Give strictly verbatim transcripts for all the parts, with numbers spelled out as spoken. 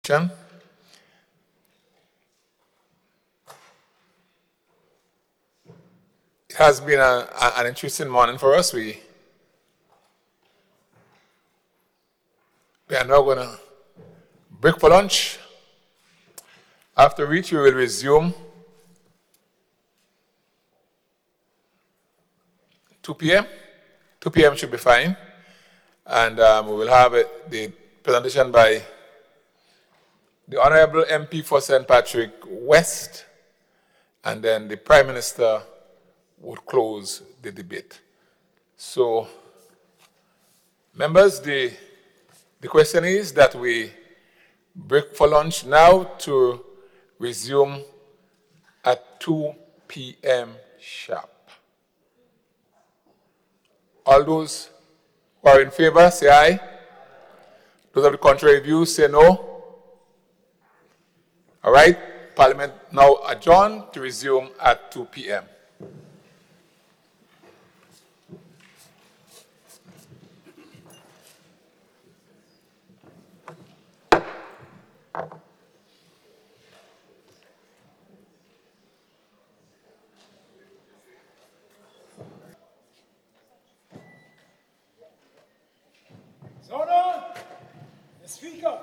It has been a, a- an interesting morning for us. We, we are now going to break for lunch. After which, we will resume two p m two p m should be fine. And um, we will have it, the presentation by the Honorable M P for Saint Patrick West, and then the Prime Minister would close the debate. So, members, the, the question is that we break for lunch now to resume at two p m sharp. All those who are in favor, say aye. Those of the contrary view, say no. All right, Parliament now adjourned to resume at two p m Order! The Speaker.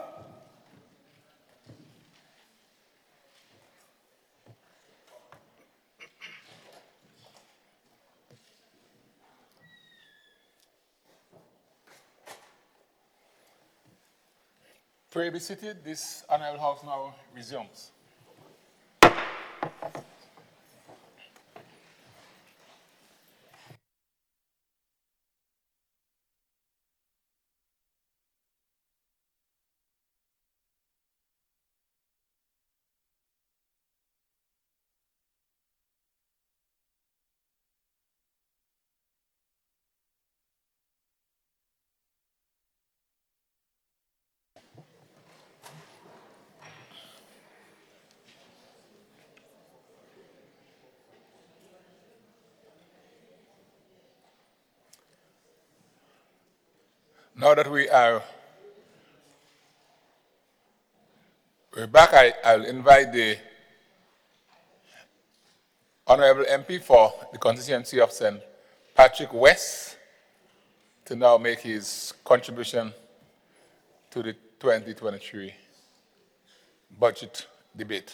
Pray be seated. This Honorable House now resumes. Now that we are we're back, I, I'll invite the Honorable M P for the constituency of Saint Patrick West to now make his contribution to the twenty twenty-three budget debate.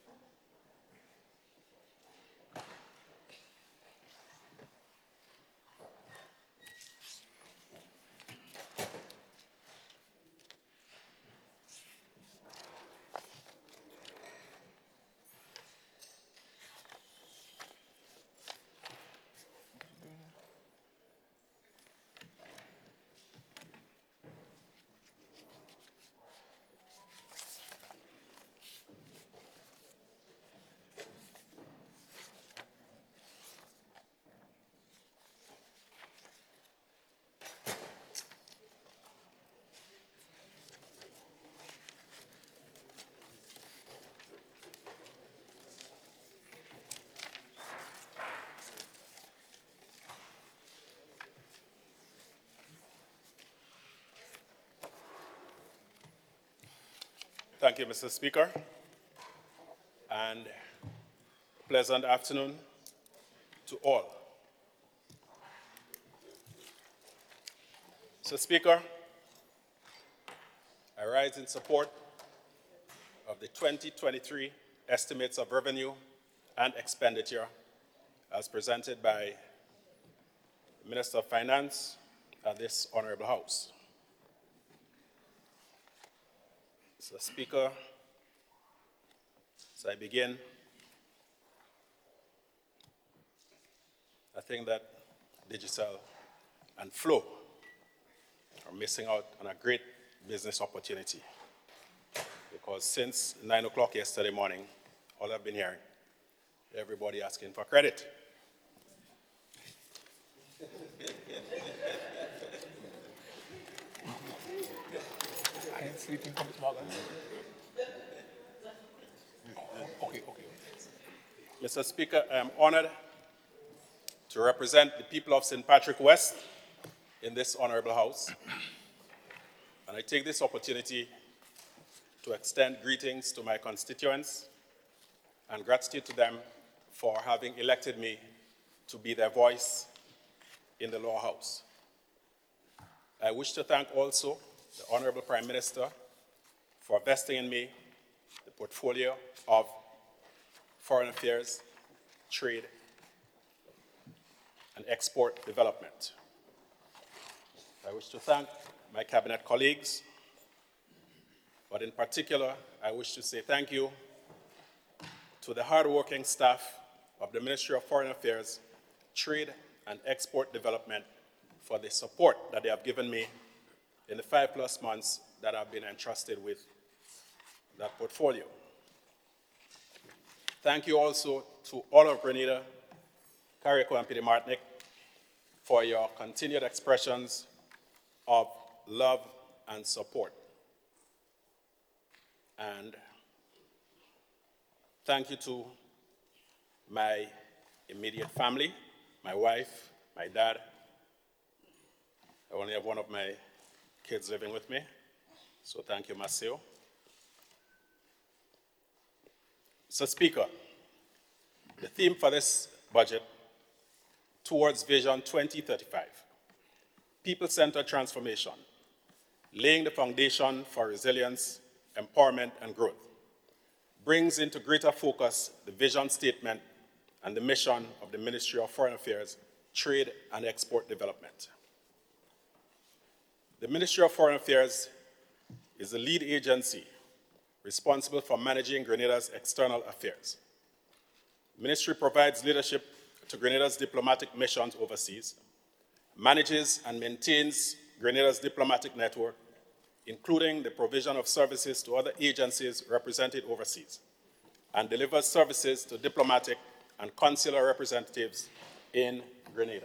Thank you, Mister Speaker, and pleasant afternoon to all. Mister Speaker, I rise in support of the twenty twenty-three estimates of revenue and expenditure as presented by the Minister of Finance at this Honorable House. Mister Speaker, as I begin, I think that Digicel and Flow are missing out on a great business opportunity, because since nine o'clock yesterday morning, all I've been hearing, everybody asking for credit. I ain't sleeping from tomorrow. Okay, okay. Mister Speaker, I am honored to represent the people of Saint Patrick West in this honorable house. And I take this opportunity to extend greetings to my constituents and gratitude to them for having elected me to be their voice in the Lower House. I wish to thank also the Honorable Prime Minister for vesting in me the portfolio of Foreign Affairs, Trade, and Export Development. I wish to thank my cabinet colleagues, but in particular, I wish to say thank you to the hardworking staff of the Ministry of Foreign Affairs, Trade, and Export Development for the support that they have given me in the five plus months that I've been entrusted with that portfolio. Thank you also to all of Grenada, Carriacou, and Petite Martinique for your continued expressions of love and support. And thank you to my immediate family, my wife, my dad. I only have one of my kids living with me, so thank you, Maceo. Mister Speaker, the theme for this budget, Towards Vision twenty thirty-five, People-Centered Transformation, Laying the Foundation for Resilience, Empowerment, and Growth, brings into greater focus the vision statement and the mission of the Ministry of Foreign Affairs, Trade, and Export Development. The Ministry of Foreign Affairs is the lead agency responsible for managing Grenada's external affairs. The ministry provides leadership to Grenada's diplomatic missions overseas, manages and maintains Grenada's diplomatic network, including the provision of services to other agencies represented overseas, and delivers services to diplomatic and consular representatives in Grenada.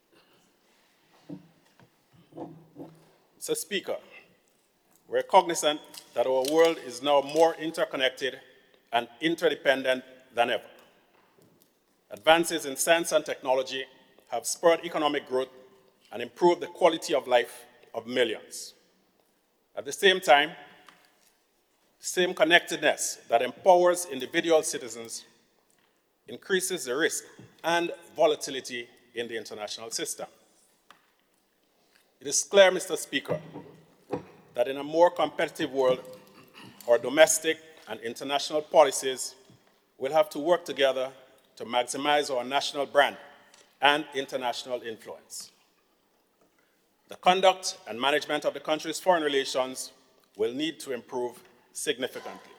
Mister Speaker, we're cognizant that our world is now more interconnected and interdependent than ever. Advances in science and technology have spurred economic growth and improved the quality of life of millions. At the same time, the same connectedness that empowers individual citizens increases the risk and volatility in the international system. It is clear, Mister Speaker, that in a more competitive world, our domestic and international policies will have to work together to maximize our national brand and international influence. The conduct and management of the country's foreign relations will need to improve significantly.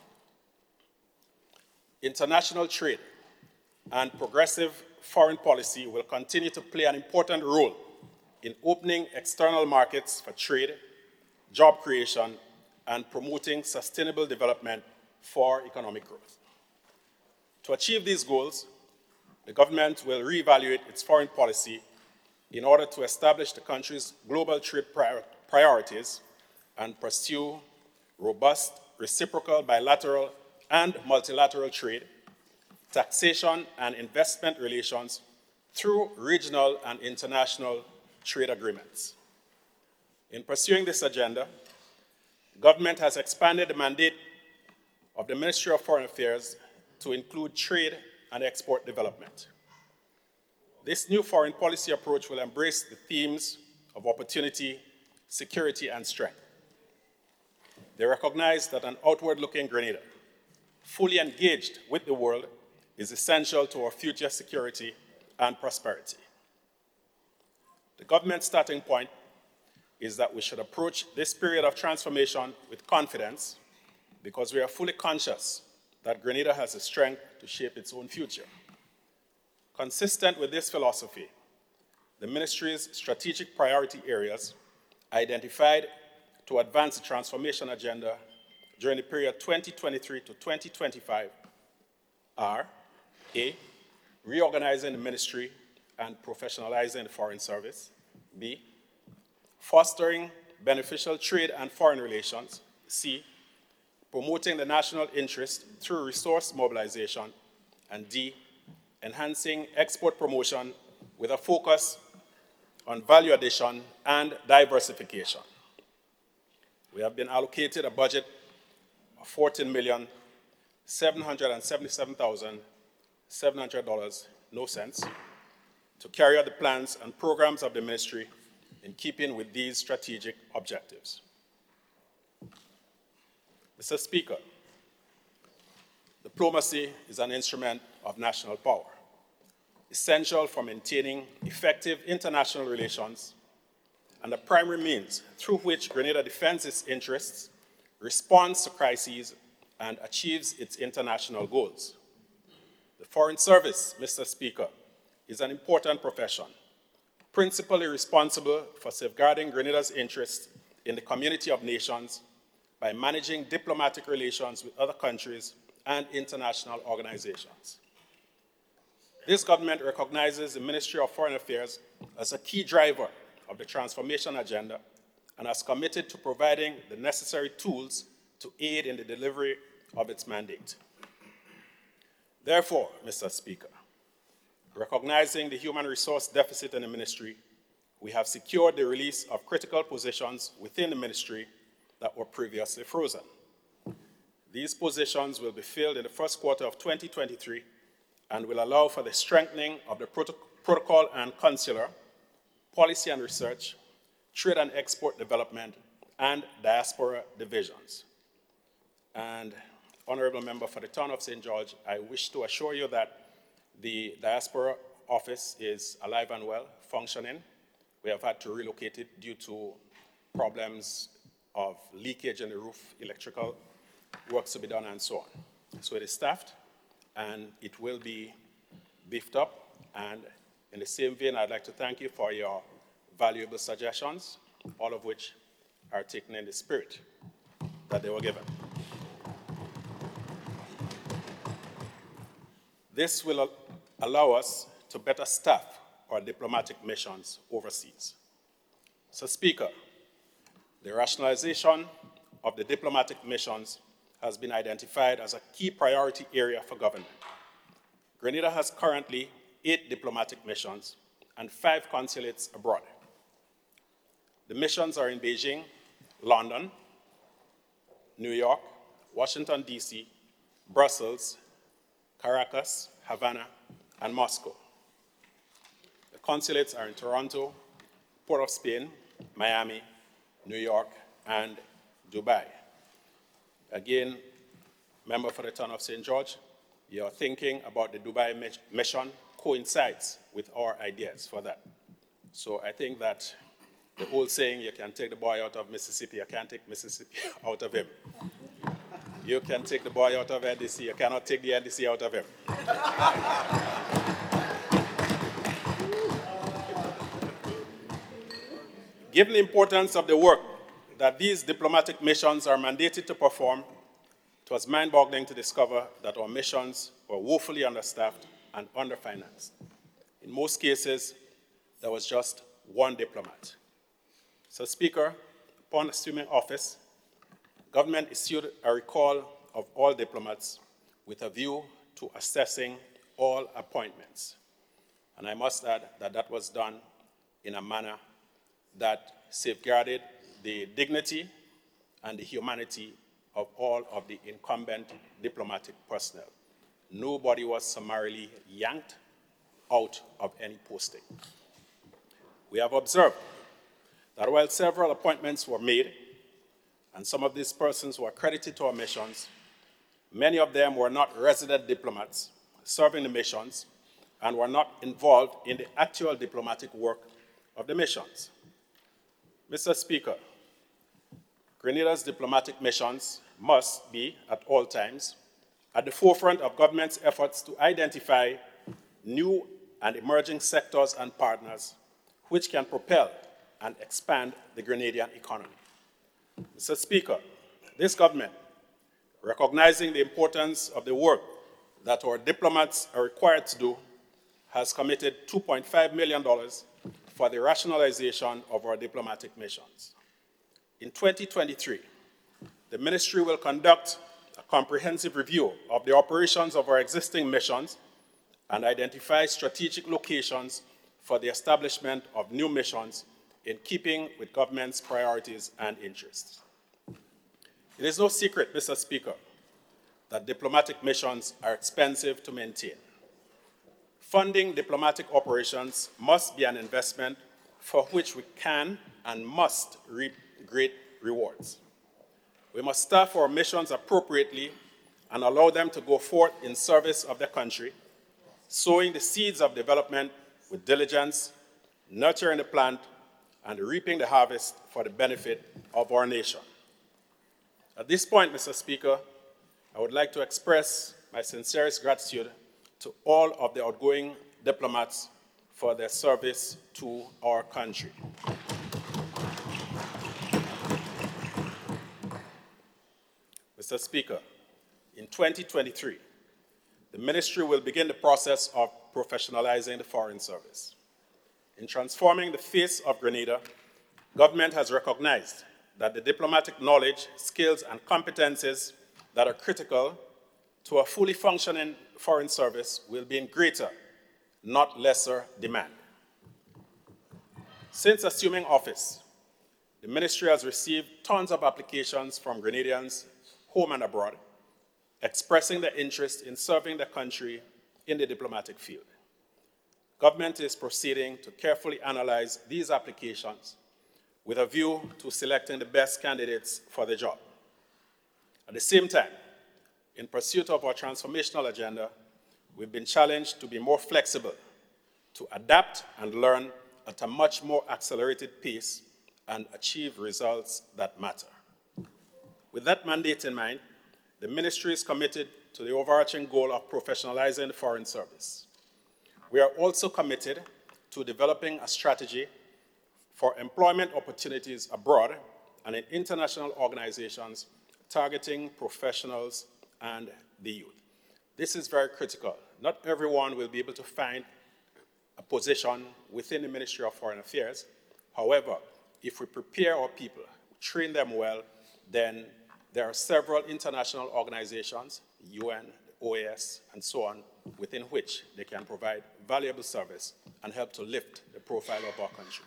International trade and progressive foreign policy will continue to play an important role in opening external markets for trade, job creation, and promoting sustainable development for economic growth. To achieve these goals, the government will reevaluate its foreign policy in order to establish the country's global trade prior priorities and pursue robust, reciprocal, bilateral, and multilateral trade, taxation, and investment relations through regional and international trade agreements. In pursuing this agenda, the government has expanded the mandate of the Ministry of Foreign Affairs to include trade and export development. This new foreign policy approach will embrace the themes of opportunity, security, and strength. They recognize that an outward-looking Grenada, fully engaged with the world, is essential to our future security and prosperity. The government's starting point is that we should approach this period of transformation with confidence because we are fully conscious that Grenada has the strength to shape its own future. Consistent with this philosophy, the ministry's strategic priority areas identified to advance the transformation agenda during the period twenty twenty-three to twenty twenty-five are A, reorganizing the ministry and professionalizing the foreign service. B, fostering beneficial trade and foreign relations. C, promoting the national interest through resource mobilization. And D, enhancing export promotion with a focus on value addition and diversification. We have been allocated a budget of fourteen million seven hundred seventy-seven thousand seven hundred dollars, no cents, to carry out the plans and programs of the ministry in keeping with these strategic objectives. Mister Speaker, diplomacy is an instrument of national power, essential for maintaining effective international relations and the primary means through which Grenada defends its interests, responds to crises, and achieves its international goals. The Foreign Service, Mister Speaker, is an important profession, principally responsible for safeguarding Grenada's interests in the community of nations by managing diplomatic relations with other countries and international organizations. This government recognizes the Ministry of Foreign Affairs as a key driver of the transformation agenda and has committed to providing the necessary tools to aid in the delivery of its mandate. Therefore, Mister Speaker, recognizing the human resource deficit in the ministry, we have secured the release of critical positions within the ministry that were previously frozen. These positions will be filled in the first quarter of twenty twenty-three and will allow for the strengthening of the proto- protocol and consular, policy and research, trade and export development, and diaspora divisions. And Honorable Member for the Town of Saint George, I wish to assure you that the diaspora office is alive and well, functioning. We have had to relocate it due to problems of leakage in the roof, electrical works to be done, and so on. So it is staffed, and it will be beefed up. And in the same vein, I'd like to thank you for your valuable suggestions, all of which are taken in the spirit that they were given. This will allow us to better staff our diplomatic missions overseas. So, Speaker, the rationalization of the diplomatic missions has been identified as a key priority area for government. Grenada has currently eight diplomatic missions and five consulates abroad. The missions are in Beijing, London, New York, Washington, D C, Brussels, Caracas, Havana, and Moscow. The consulates are in Toronto, Port of Spain, Miami, New York, and Dubai. Again, member for the Town of Saint George, your thinking about the Dubai mission coincides with our ideas for that. So I think that the old saying, you can take the boy out of Mississippi, you can't take Mississippi out of him. You can take the boy out of N D C, you cannot take the N D C out of him. Given the importance of the work that these diplomatic missions are mandated to perform, it was mind-boggling to discover that our missions were woefully understaffed and underfinanced. In most cases, there was just one diplomat. So, Speaker, upon assuming office, government issued a recall of all diplomats with a view to assessing all appointments. And I must add that that was done in a manner that safeguarded the dignity and the humanity of all of the incumbent diplomatic personnel. Nobody was summarily yanked out of any posting. We have observed that while several appointments were made, and some of these persons were accredited to our missions, many of them were not resident diplomats serving the missions and were not involved in the actual diplomatic work of the missions. Mister Speaker, Grenada's diplomatic missions must be, at all times, at the forefront of government's efforts to identify new and emerging sectors and partners which can propel and expand the Grenadian economy. Mister Speaker, this government, recognizing the importance of the work that our diplomats are required to do, has committed two point five million dollars for the rationalization of our diplomatic missions. In twenty twenty-three, the ministry will conduct a comprehensive review of the operations of our existing missions and identify strategic locations for the establishment of new missions in keeping with government's priorities and interests. It is no secret, Mister Speaker, that diplomatic missions are expensive to maintain. Funding diplomatic operations must be an investment for which we can and must reap great rewards. We must staff our missions appropriately and allow them to go forth in service of their country, sowing the seeds of development with diligence, nurturing the plant, and reaping the harvest for the benefit of our nation. At this point, Mister Speaker, I would like to express my sincerest gratitude to all of the outgoing diplomats for their service to our country. Mister Speaker, in twenty twenty-three, the ministry will begin the process of professionalizing the Foreign Service. In transforming the face of Grenada, government has recognized that the diplomatic knowledge, skills, and competencies that are critical to a fully functioning Foreign Service will be in greater, not lesser, demand. Since assuming office, the ministry has received tons of applications from Grenadians, home and abroad, expressing their interest in serving the country in the diplomatic field. Government is proceeding to carefully analyze these applications with a view to selecting the best candidates for the job. At the same time, in pursuit of our transformational agenda, we've been challenged to be more flexible, to adapt and learn at a much more accelerated pace and achieve results that matter. With that mandate in mind, the ministry is committed to the overarching goal of professionalizing the Foreign Service. We are also committed to developing a strategy for employment opportunities abroad and in international organizations targeting professionals and the youth. This is very critical. Not everyone will be able to find a position within the Ministry of Foreign Affairs. However, if we prepare our people, train them well, then there are several international organizations, U N, O A S, and so on, within which they can provide valuable service and help to lift the profile of our country.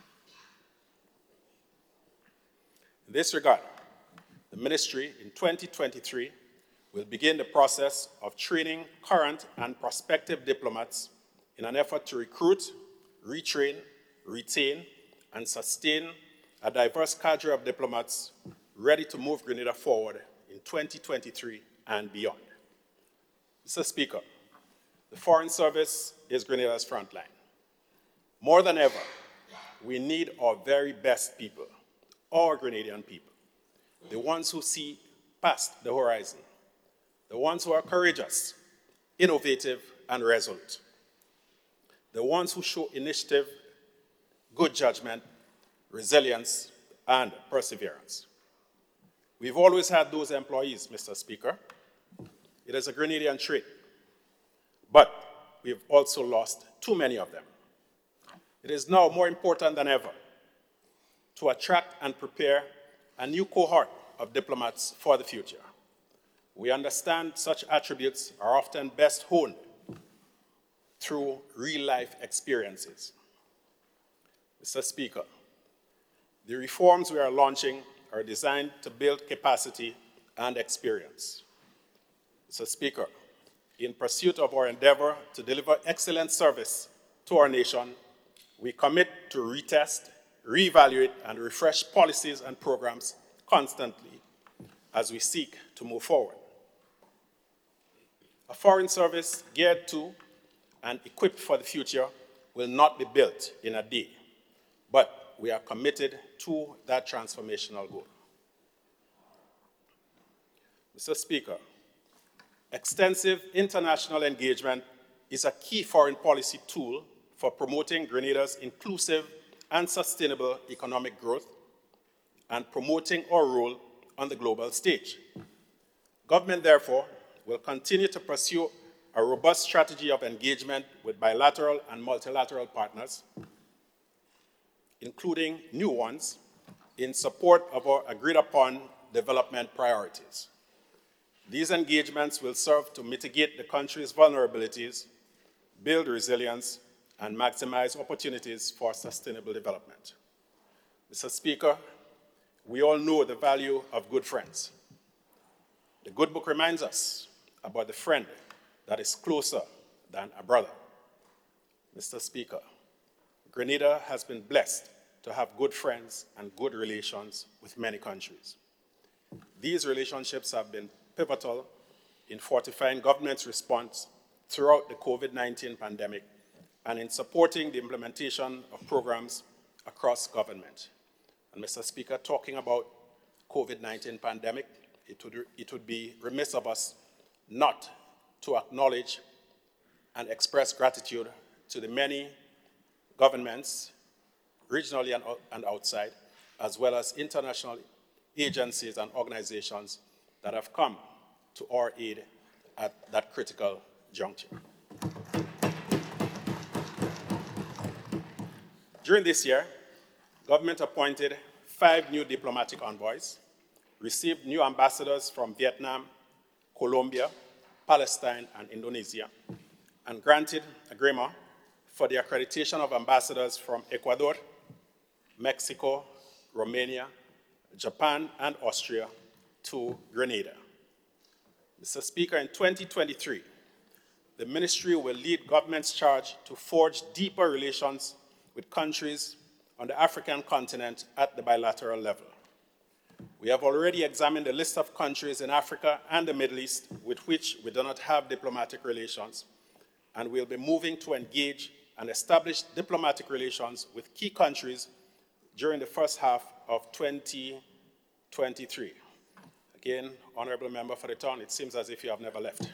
In this regard, the ministry in twenty twenty-three will begin the process of training current and prospective diplomats in an effort to recruit, retrain, retain, and sustain a diverse cadre of diplomats ready to move Grenada forward in twenty twenty-three and beyond. Mister Speaker, the Foreign Service is Grenada's front line. More than ever, we need our very best people, our Grenadian people, the ones who see past the horizon, the ones who are courageous, innovative, and resolute, the ones who show initiative, good judgment, resilience, and perseverance. We've always had those employees, Mister Speaker. It is a Grenadian trait, but we've also lost too many of them. It is now more important than ever to attract and prepare a new cohort of diplomats for the future. We understand such attributes are often best honed through real-life experiences. Mister Speaker, the reforms we are launching are designed to build capacity and experience. Mister Speaker, in pursuit of our endeavor to deliver excellent service to our nation, we commit to retest, reevaluate, and refresh policies and programs constantly as we seek to move forward. A Foreign Service geared to and equipped for the future will not be built in a day, but we are committed to that transformational goal. Mister Speaker, extensive international engagement is a key foreign policy tool for promoting Grenada's inclusive and sustainable economic growth and promoting our role on the global stage. Government, therefore, will continue to pursue a robust strategy of engagement with bilateral and multilateral partners, including new ones, in support of our agreed-upon development priorities. These engagements will serve to mitigate the country's vulnerabilities, build resilience, and maximize opportunities for sustainable development. Mister Speaker, we all know the value of good friends. The good book reminds us about the friend that is closer than a brother. Mister Speaker, Grenada has been blessed to have good friends and good relations with many countries. These relationships have been pivotal in fortifying government's response throughout the COVID nineteen pandemic and in supporting the implementation of programs across government. And Mister Speaker, talking about COVID nineteen pandemic, it would, it would be remiss of us not to acknowledge and express gratitude to the many governments, regionally and, and outside, as well as international agencies and organizations that have come to our aid at that critical juncture. During this year, government appointed five new diplomatic envoys, received new ambassadors from Vietnam, Colombia, Palestine, and Indonesia, and granted agreement for the accreditation of ambassadors from Ecuador, Mexico, Romania, Japan, and Austria to Grenada. Mister Speaker, in twenty twenty-three, the ministry will lead government's charge to forge deeper relations with countries on the African continent at the bilateral level. We have already examined a list of countries in Africa and the Middle East with which we do not have diplomatic relations, and we'll be moving to engage and establish diplomatic relations with key countries during the first half of twenty twenty-three. Again, Honorable Member for the Town, it seems as if you have never left.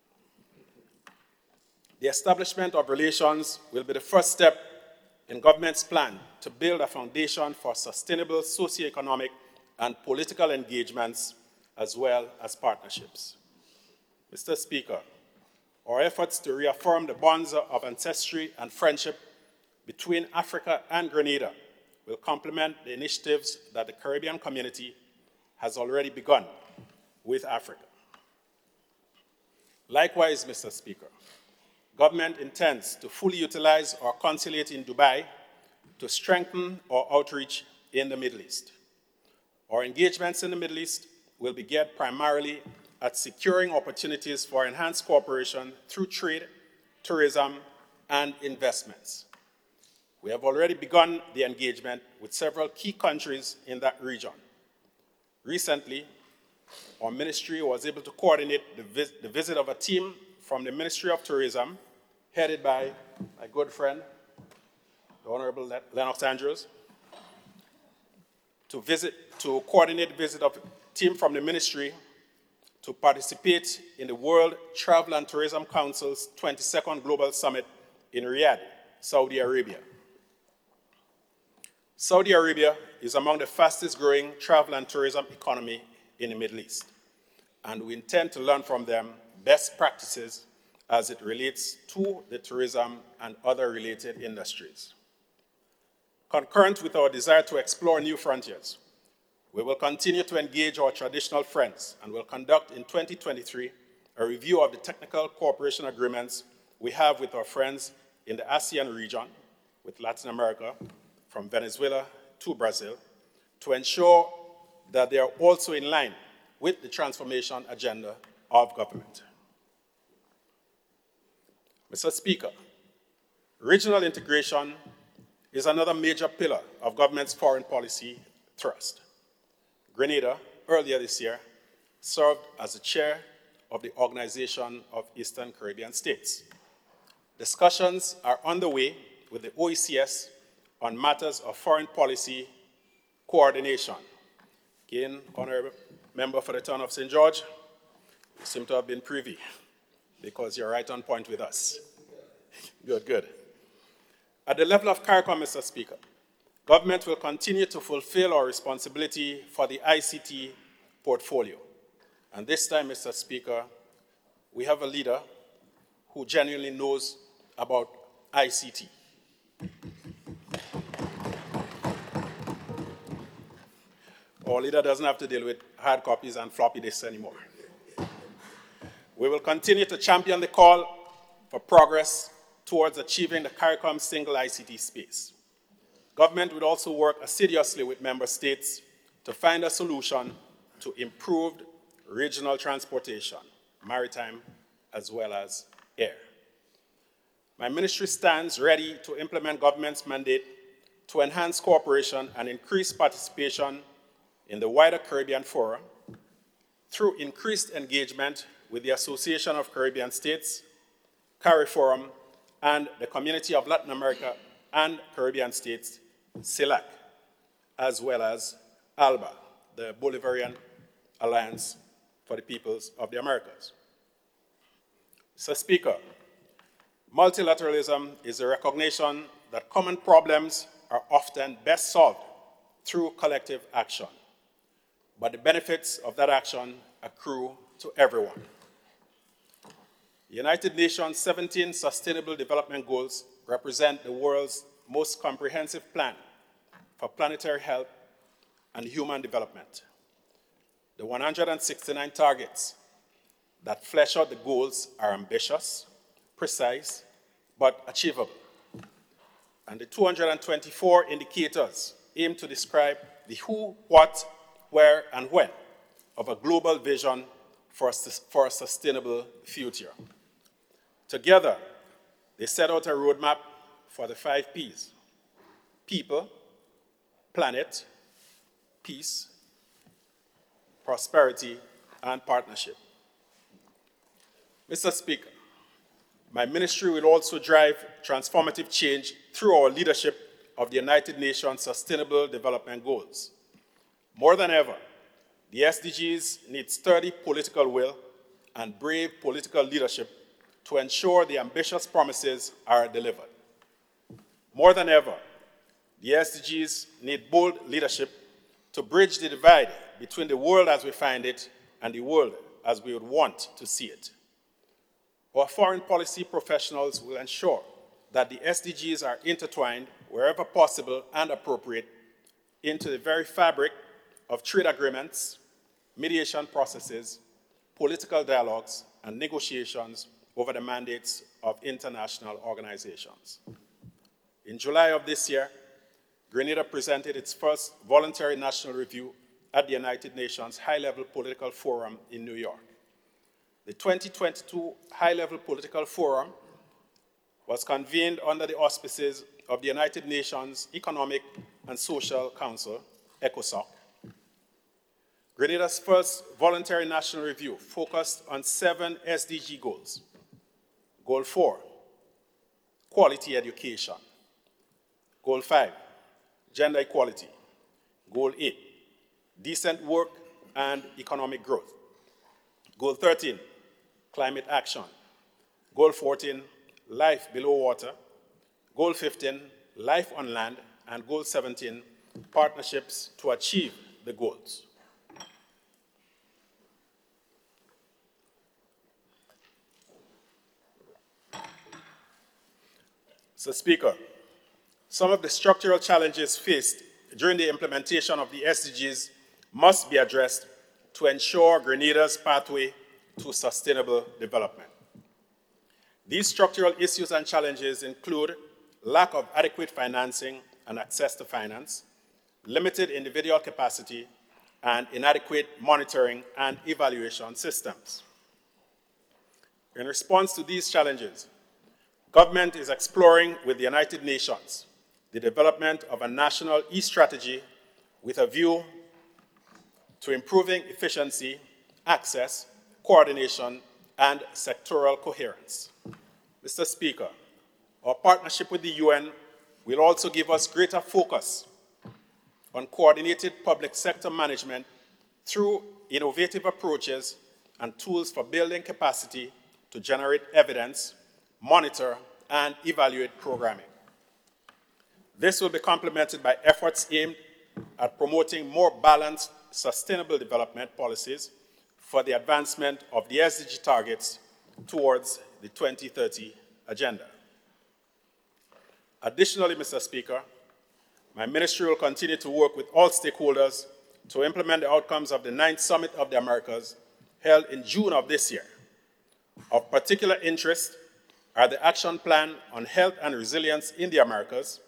The establishment of relations will be the first step in government's plan to build a foundation for sustainable socioeconomic and political engagements as well as partnerships. Mister Speaker, our efforts to reaffirm the bonds of ancestry and friendship between Africa and Grenada will complement the initiatives that the Caribbean community has already begun with Africa. Likewise, Mister Speaker, government intends to fully utilize our consulate in Dubai to strengthen our outreach in the Middle East. Our engagements in the Middle East will be geared primarily at securing opportunities for enhanced cooperation through trade, tourism, and investments. We have already begun the engagement with several key countries in that region. Recently, our ministry was able to coordinate the, vis the visit of a team from the Ministry of Tourism, headed by my good friend, the Honorable Lennox Andrews, to visit, to coordinate the visit of a team from the ministry to participate in the World Travel and Tourism Council's twenty-second Global Summit in Riyadh, Saudi Arabia. Saudi Arabia is among the fastest growing travel and tourism economy in the Middle East, and we intend to learn from them best practices as it relates to the tourism and other related industries. Concurrent with our desire to explore new frontiers, we will continue to engage our traditional friends and will conduct in twenty twenty-three a review of the technical cooperation agreements we have with our friends in the ASEAN region, with Latin America, from Venezuela to Brazil, to ensure that they are also in line with the transformation agenda of government. Mister Speaker, regional integration is another major pillar of government's foreign policy thrust. Grenada, earlier this year, served as the chair of the Organization of Eastern Caribbean States. Discussions are underway with the O E C S on matters of foreign policy coordination. Again, Honorable Member for the Town of Saint George, you seem to have been privy because you're right on point with us. Good, good. At the level of CARICOM, Mister Speaker, government will continue to fulfill our responsibility for the I C T portfolio. And this time, Mister Speaker, we have a leader who genuinely knows about I C T. Our leader doesn't have to deal with hard copies and floppy disks anymore. We will continue to champion the call for progress towards achieving the CARICOM single I C T space. Government would also work assiduously with member states to find a solution to improved regional transportation, maritime, as well as air. My ministry stands ready to implement government's mandate to enhance cooperation and increase participation in the wider Caribbean Forum through increased engagement with the Association of Caribbean States, CARIFORUM, and the Community of Latin America and Caribbean States, CELAC, as well as ALBA, the Bolivarian Alliance for the Peoples of the Americas. Mister Speaker, multilateralism is a recognition that common problems are often best solved through collective action, but the benefits of that action accrue to everyone. The United Nations' seventeen Sustainable Development Goals represent the world's most comprehensive plan for planetary health and human development. The one hundred sixty-nine targets that flesh out the goals are ambitious, precise, but achievable. And the two hundred twenty-four indicators aim to describe the who, what, where, and when of a global vision for a, for a sustainable future. Together, they set out a roadmap for the five P's: people, planet, peace, prosperity, and partnership. Mister Speaker, my ministry will also drive transformative change through our leadership of the United Nations Sustainable Development Goals. More than ever, the S D Gs need sturdy political will and brave political leadership to ensure the ambitious promises are delivered. More than ever, the S D Gs need bold leadership to bridge the divide between the world as we find it and the world as we would want to see it. Our foreign policy professionals will ensure that the S D Gs are intertwined wherever possible and appropriate into the very fabric of trade agreements, mediation processes, political dialogues, and negotiations over the mandates of international organizations. In July of this year, Grenada presented its first voluntary national review at the United Nations High-Level Political Forum in New York. The twenty twenty-two High-Level Political Forum was convened under the auspices of the United Nations Economic and Social Council, ECOSOC. Grenada's first voluntary national review focused on seven S D G goals. Goal four, quality education. Goal five, gender equality. Goal eight, decent work and economic growth. Goal thirteen, climate action. Goal fourteen, life below water. Goal fifteen, life on land. And Goal seventeen, partnerships to achieve the goals. Mister Speaker, some of the structural challenges faced during the implementation of the S D Gs must be addressed to ensure Grenada's pathway to sustainable development. These structural issues and challenges include lack of adequate financing and access to finance, limited individual capacity, and inadequate monitoring and evaluation systems. In response to these challenges, government is exploring with the United Nations the development of a national e-strategy with a view to improving efficiency, access, coordination, and sectoral coherence. Mister Speaker, our partnership with the U N will also give us greater focus on coordinated public sector management through innovative approaches and tools for building capacity to generate evidence, monitor, and evaluate programming. This will be complemented by efforts aimed at promoting more balanced, sustainable development policies for the advancement of the S D G targets towards the twenty thirty agenda. Additionally, Mister Speaker, my ministry will continue to work with all stakeholders to implement the outcomes of the ninth Summit of the Americas held in June of this year. Of particular interest are the Action Plan on Health and Resilience in the Americas,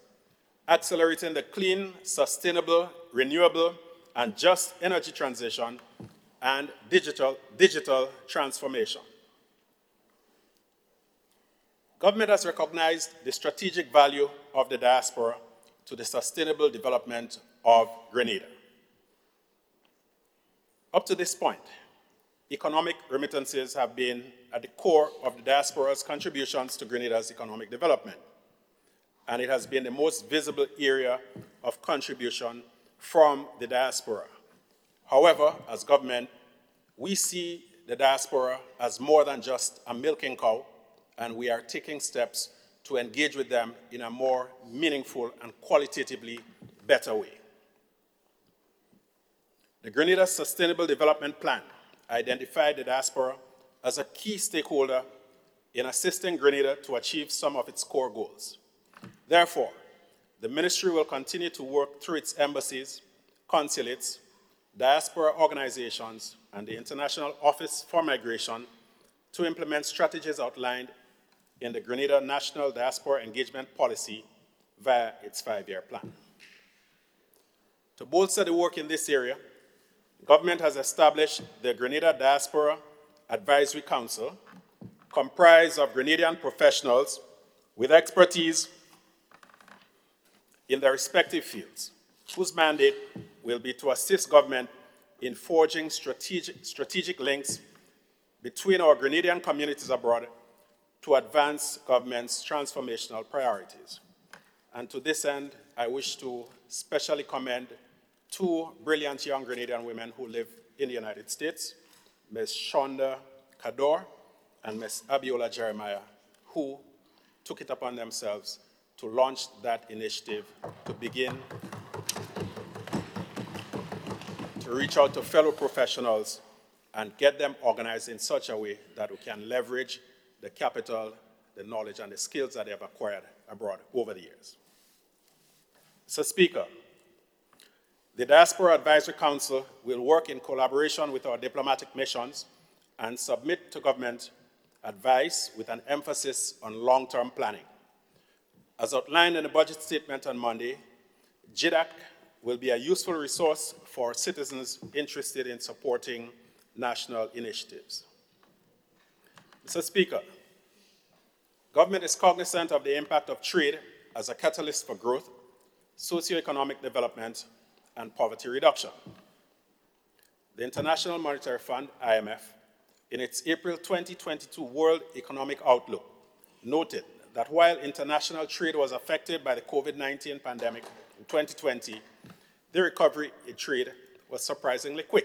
accelerating the clean, sustainable, renewable, and just energy transition, and digital, digital transformation. Government has recognized the strategic value of the diaspora to the sustainable development of Grenada. Up to this point, economic remittances have been at the core of the diaspora's contributions to Grenada's economic development, and it has been the most visible area of contribution from the diaspora. However, as government, we see the diaspora as more than just a milking cow, and we are taking steps to engage with them in a more meaningful and qualitatively better way. The Grenada Sustainable Development Plan identified the diaspora as a key stakeholder in assisting Grenada to achieve some of its core goals. Therefore, the ministry will continue to work through its embassies, consulates, diaspora organizations, and the International Office for Migration to implement strategies outlined in the Grenada National Diaspora Engagement Policy via its five-year plan. To bolster the work in this area, the government has established the Grenada Diaspora Advisory Council, comprised of Grenadian professionals with expertise in their respective fields, whose mandate will be to assist government in forging strategic, strategic links between our Grenadian communities abroad to advance government's transformational priorities. And to this end, I wish to specially commend two brilliant young Grenadian women who live in the United States, Miz Shonda Kador and Miz Abiola Jeremiah, who took it upon themselves to launch that initiative to begin to reach out to fellow professionals and get them organized in such a way that we can leverage the capital, the knowledge, and the skills that they have acquired abroad over the years. Mister Speaker, the Diaspora Advisory Council will work in collaboration with our diplomatic missions and submit to government advice with an emphasis on long-term planning. As outlined in the budget statement on Monday, G I D A C will be a useful resource for citizens interested in supporting national initiatives. Mister Speaker, government is cognizant of the impact of trade as a catalyst for growth, socioeconomic development, and poverty reduction. The International Monetary Fund, I M F, in its April twenty twenty-two World Economic Outlook, noted that while international trade was affected by the COVID nineteen pandemic in twenty twenty, the recovery in trade was surprisingly quick.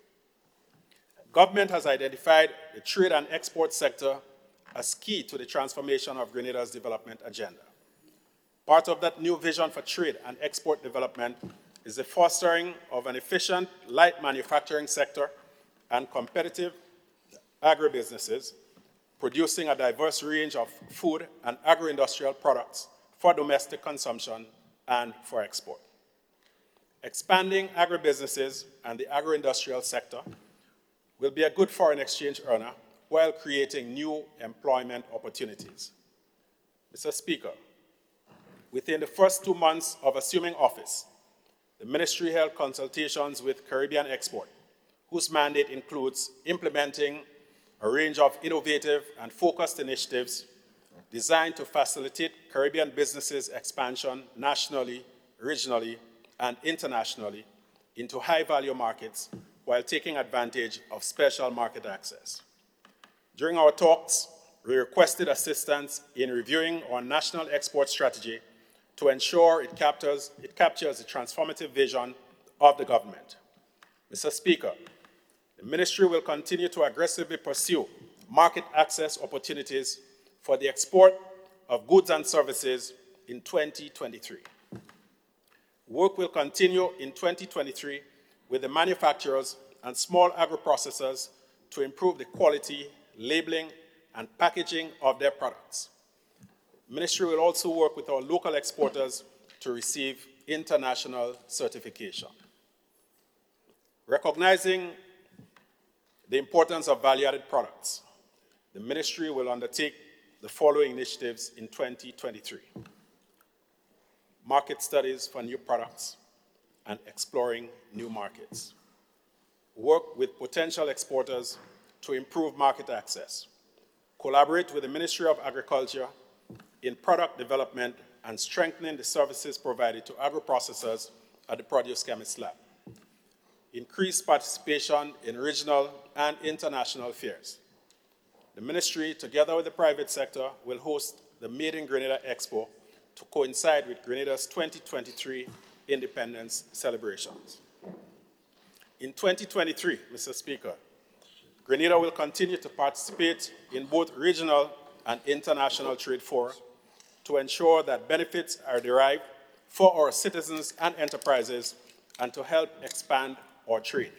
Government has identified the trade and export sector as key to the transformation of Grenada's development agenda. Part of that new vision for trade and export development is the fostering of an efficient light manufacturing sector and competitive agribusinesses, producing a diverse range of food and agro-industrial products for domestic consumption and for export. Expanding agribusinesses and the agro-industrial sector will be a good foreign exchange earner while creating new employment opportunities. Mister Speaker, within the first two months of assuming office, the ministry held consultations with Caribbean Export, whose mandate includes implementing a range of innovative and focused initiatives designed to facilitate Caribbean businesses' expansion nationally, regionally, and internationally into high-value markets while taking advantage of special market access. During our talks, we requested assistance in reviewing our national export strategy to ensure it captures, it captures the transformative vision of the government. Mister Speaker, the ministry will continue to aggressively pursue market access opportunities for the export of goods and services in twenty twenty-three. Work will continue in twenty twenty-three with the manufacturers and small agro-processors to improve the quality, labeling, and packaging of their products. The ministry will also work with our local exporters to receive international certification. Recognizing the importance of value-added products, the ministry will undertake the following initiatives in twenty twenty-three. Market studies for new products and exploring new markets. work with potential exporters to improve market access, collaborate with the Ministry of Agriculture in product development and strengthening the services provided to agro-processors at the Produce Chemist Lab, increase participation in regional and international fairs. The ministry, together with the private sector, will host the Made in Grenada Expo to coincide with Grenada's twenty twenty-three independence celebrations. In twenty twenty-three, Mister Speaker, Grenada will continue to participate in both regional and international trade fora to ensure that benefits are derived for our citizens and enterprises and to help expand our trade.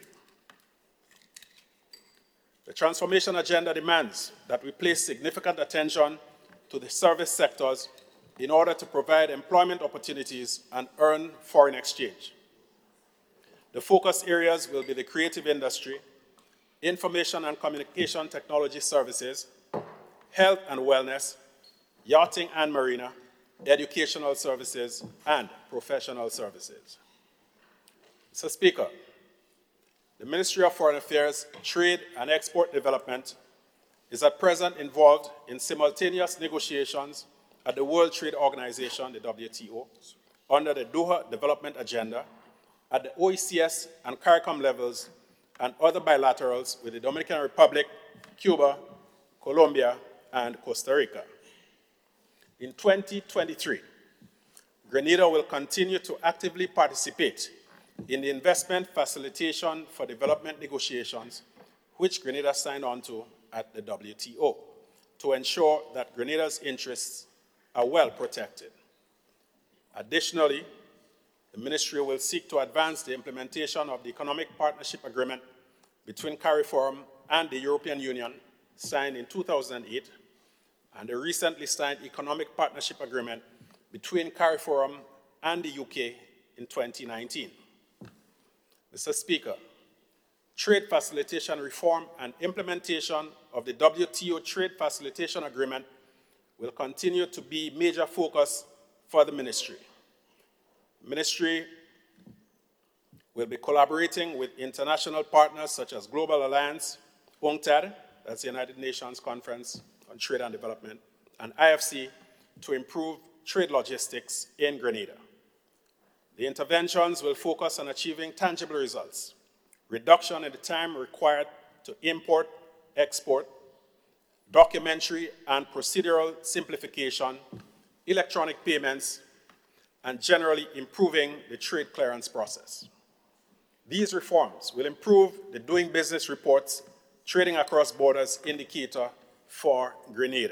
The transformation agenda demands that we place significant attention to the service sectors in order to provide employment opportunities and earn foreign exchange. The focus areas will be the creative industry, information and communication technology services, health and wellness, yachting and marina, educational services, and professional services. Mister Speaker, the Ministry of Foreign Affairs, Trade and Export Development is at present involved in simultaneous negotiations at the World Trade Organization, the W T O, under the Doha Development Agenda, at the O E C S and CARICOM levels, and other bilaterals with the Dominican Republic, Cuba, Colombia, and Costa Rica. In twenty twenty-three, Grenada will continue to actively participate in the Investment Facilitation for Development negotiations, which Grenada signed on to at the W T O, to ensure that Grenada's interests are well protected. Additionally, the ministry will seek to advance the implementation of the Economic Partnership Agreement between CARIFORUM and the European Union, signed in two thousand eight, and the recently signed Economic Partnership Agreement between CARIFORUM and the U K in twenty nineteen. Mister Speaker, trade facilitation reform and implementation of the W T O Trade Facilitation Agreement will continue to be a major focus for the ministry. The ministry will be collaborating with international partners such as Global Alliance, UNCTAD, that's the United Nations Conference on Trade and Development, and I F C to improve trade logistics in Grenada. The interventions will focus on achieving tangible results, reduction in the time required to import, export, documentary and procedural simplification, electronic payments, and generally improving the trade clearance process. These reforms will improve the Doing Business Reports Trading Across Borders indicator for Grenada.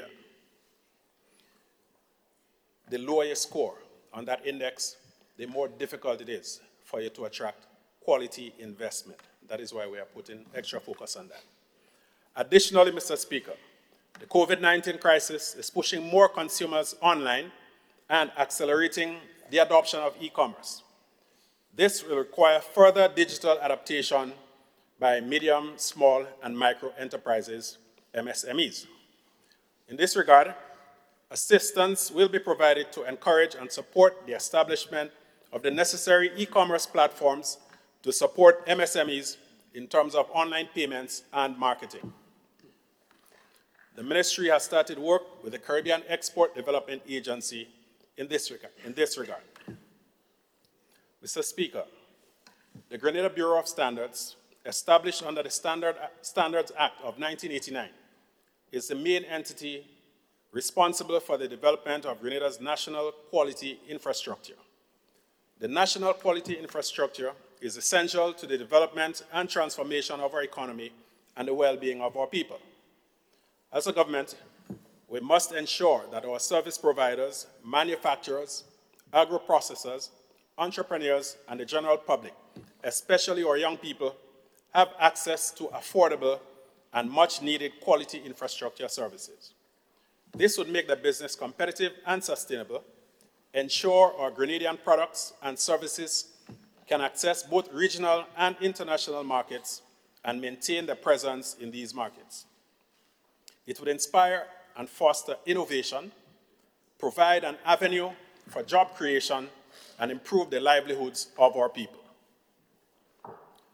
The lower your score on that index, the more difficult it is for you to attract quality investment. That is why we are putting extra focus on that. Additionally, Mister Speaker, the COVID nineteen crisis is pushing more consumers online and accelerating the adoption of e-commerce. This will require further digital adaptation by medium, small, and micro enterprises, M S M Es. In this regard, assistance will be provided to encourage and support the establishment of the necessary e-commerce platforms to support M S M Es in terms of online payments and marketing. The ministry has started work with the Caribbean Export Development Agency in this regard. In this regard. Mister Speaker, the Grenada Bureau of Standards, established under the Standard, Standards Act of nineteen eighty-nine, is the main entity responsible for the development of Grenada's national quality infrastructure. The national quality infrastructure is essential to the development and transformation of our economy and the well-being of our people. As a government, we must ensure that our service providers, manufacturers, agro-processors, entrepreneurs, and the general public, especially our young people, have access to affordable and much-needed quality infrastructure services. This would make the business competitive and sustainable, ensure our Grenadian products and services can access both regional and international markets, and maintain their presence in these markets. It would inspire and foster innovation, provide an avenue for job creation, and improve the livelihoods of our people.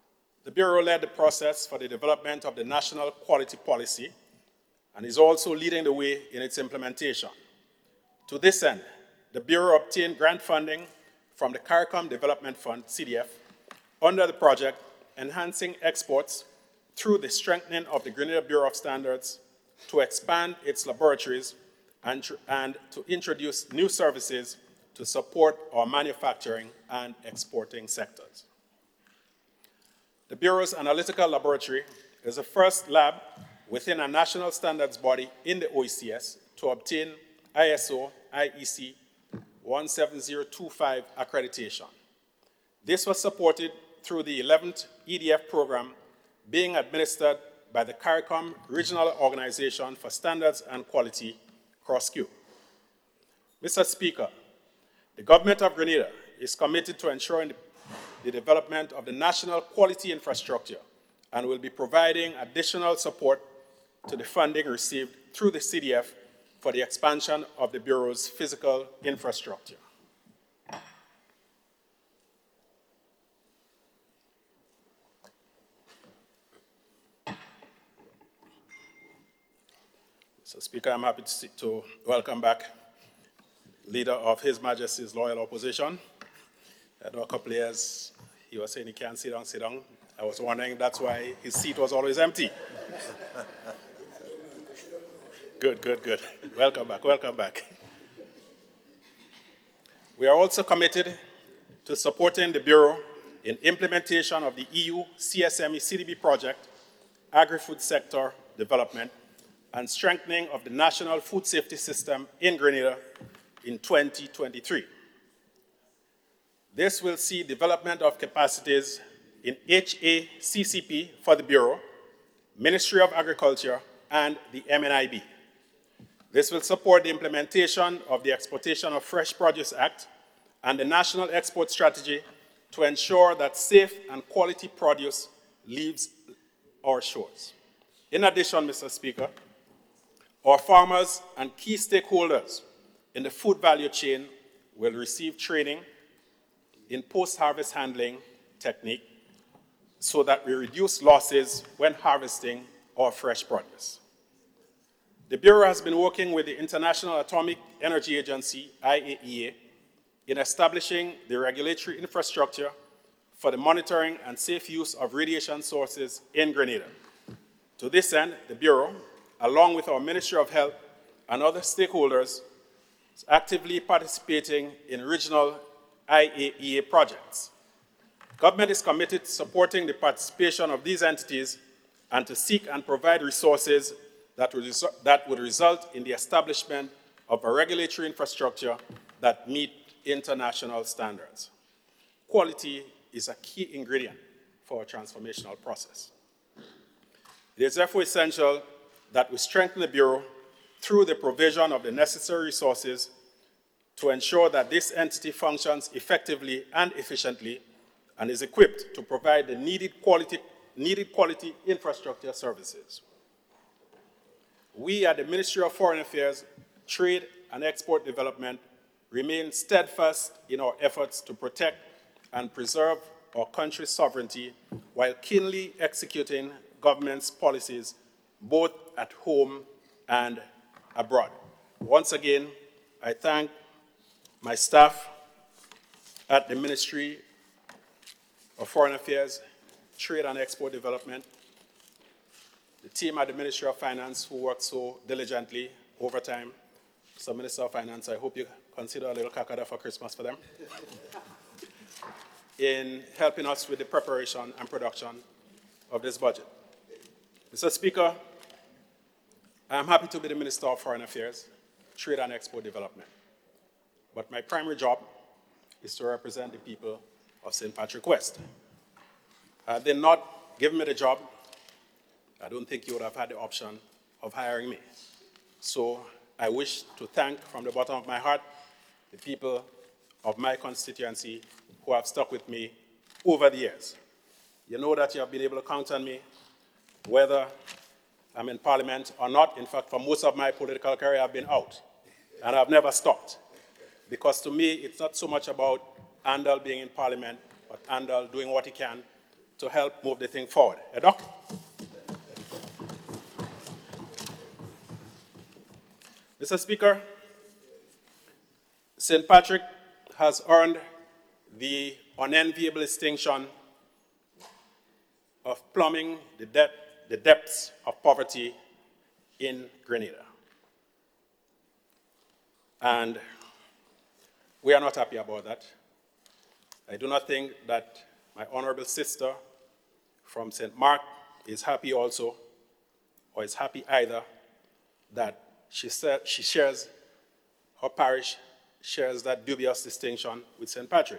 The Bureau led the process for the development of the National Quality Policy and is also leading the way in its implementation. To this end, the Bureau obtained grant funding from the CARICOM Development Fund, C D F, under the project Enhancing Exports through the strengthening of the Grenada Bureau of Standards to expand its laboratories and, and to introduce new services to support our manufacturing and exporting sectors. The Bureau's analytical laboratory is the first lab within a national standards body in the O E C S to obtain I S O I E C one seven zero two five accreditation. This was supported through the eleventh E D F program being administered by the CARICOM Regional Organization for Standards and Quality, CROSSQ. Mister Speaker, the Government of Grenada is committed to ensuring the, the development of the national quality infrastructure and will be providing additional support to the funding received through the C D F for the expansion of the Bureau's physical infrastructure. Mister Speaker, I'm happy to, see, to welcome back leader of His Majesty's Loyal Opposition. I know a couple of years he was saying he can't sit down, sit down. I was wondering if that's why his seat was always empty. Good, good, good. Welcome back, welcome back. We are also committed to supporting the Bureau in implementation of the E U C S M E C D B project, agri-food sector development, and strengthening of the national food safety system in Grenada in twenty twenty-three. This will see development of capacities in H A C C P for the Bureau, Ministry of Agriculture, and the M N I B. This will support the implementation of the Exportation of Fresh Produce Act and the National Export Strategy to ensure that safe and quality produce leaves our shores. In addition, Mister Speaker, our farmers and key stakeholders in the food value chain will receive training in post-harvest handling technique so that we reduce losses when harvesting our fresh produce. The Bureau has been working with the International Atomic Energy Agency, I A E A, in establishing the regulatory infrastructure for the monitoring and safe use of radiation sources in Grenada. To this end, the Bureau, along with our Ministry of Health and other stakeholders, is actively participating in regional I A E A projects. Government is committed to supporting the participation of these entities and to seek and provide resources that would, resu- that would result in the establishment of a regulatory infrastructure that meet international standards. Quality is a key ingredient for a transformational process. It is therefore essential that we strengthen the Bureau through the provision of the necessary resources to ensure that this entity functions effectively and efficiently and is equipped to provide the needed quality, needed quality infrastructure services. We at the Ministry of Foreign Affairs, Trade and Export Development remain steadfast in our efforts to protect and preserve our country's sovereignty while keenly executing government's policies both at home and abroad. Once again, I thank my staff at the Ministry of Foreign Affairs, Trade and Export Development, the team at the Ministry of Finance who worked so diligently over time. So, Minister of Finance, I hope you consider a little kakada for Christmas for them in helping us with the preparation and production of this budget. Mister Speaker, I am happy to be the Minister of Foreign Affairs, Trade and Export Development. But my primary job is to represent the people of Saint Patrick West. Had they not given me the job, I don't think you would have had the option of hiring me. So I wish to thank from the bottom of my heart the people of my constituency who have stuck with me over the years. You know that you have been able to count on me, whether I'm in Parliament or not. In fact, for most of my political career, I've been out, and I've never stopped. Because to me, it's not so much about Andal being in Parliament, but Andal doing what he can to help move the thing forward. Hey, Doc? Mister Speaker, Saint Patrick has earned the unenviable distinction of plumbing the, de- the depths of poverty in Grenada. And we are not happy about that. I do not think that my honorable sister from Saint Mark is happy also, or is happy either, that she, said, she shares, her parish shares that dubious distinction with Saint Patrick.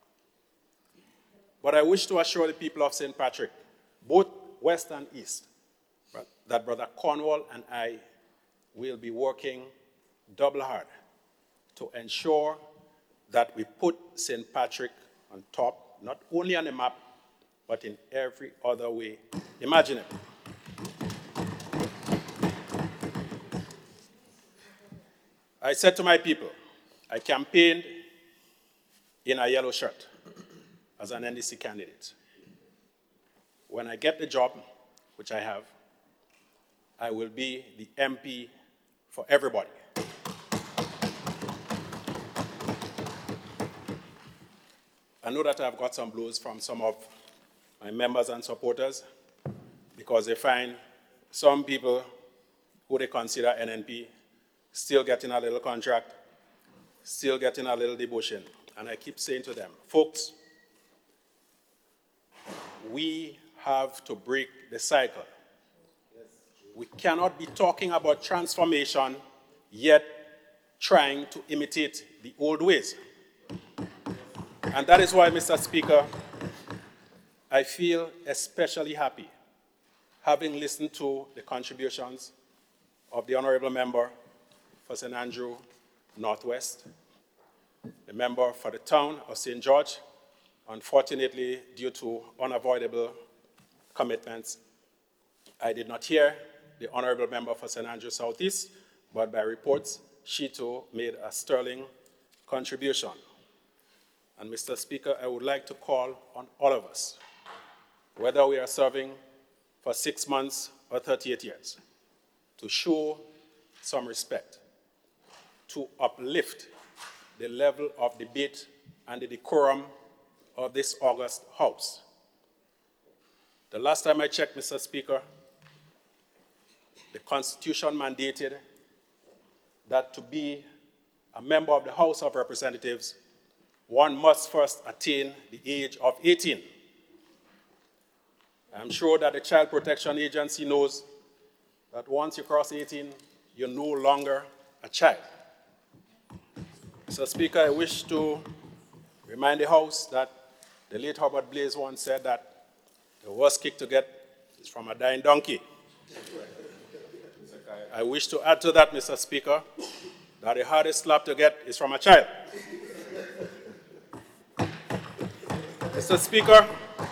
But I wish to assure the people of Saint Patrick, both west and east, that Brother Cornwall and I will be working double hard to ensure that we put Saint Patrick on top, not only on the map, but in every other way imaginable. I said to my people, I campaigned in a yellow shirt as an N D C candidate. When I get the job, which I have, I will be the M P for everybody. I know that I've got some blows from some of my members and supporters because they find some people who they consider N N P still getting a little contract, still getting a little devotion. And I keep saying to them, folks, we have to break the cycle. We cannot be talking about transformation, yet trying to imitate the old ways. And that is why, Mister Speaker, I feel especially happy having listened to the contributions of the honorable member for Saint Andrew Northwest, the member for the town of Saint George. Unfortunately, due to unavoidable commitments, I did not hear the honorable member for Saint Andrew Southeast, but by reports, she too made a sterling contribution. And Mister Speaker, I would like to call on all of us, whether we are serving for six months or thirty-eight years, to show some respect, to uplift the level of debate and the decorum of this august House. The last time I checked, Mister Speaker, the Constitution mandated that to be a member of the House of Representatives, one must first attain the age of eighteen. I'm sure that the Child Protection Agency knows that once you cross eighteen, you're no longer a child. Mister Speaker, I wish to remind the House that the late Herbert Blaze once said that the worst kick to get is from a dying donkey. I wish to add to that, Mister Speaker, that the hardest slap to get is from a child. Mister Speaker,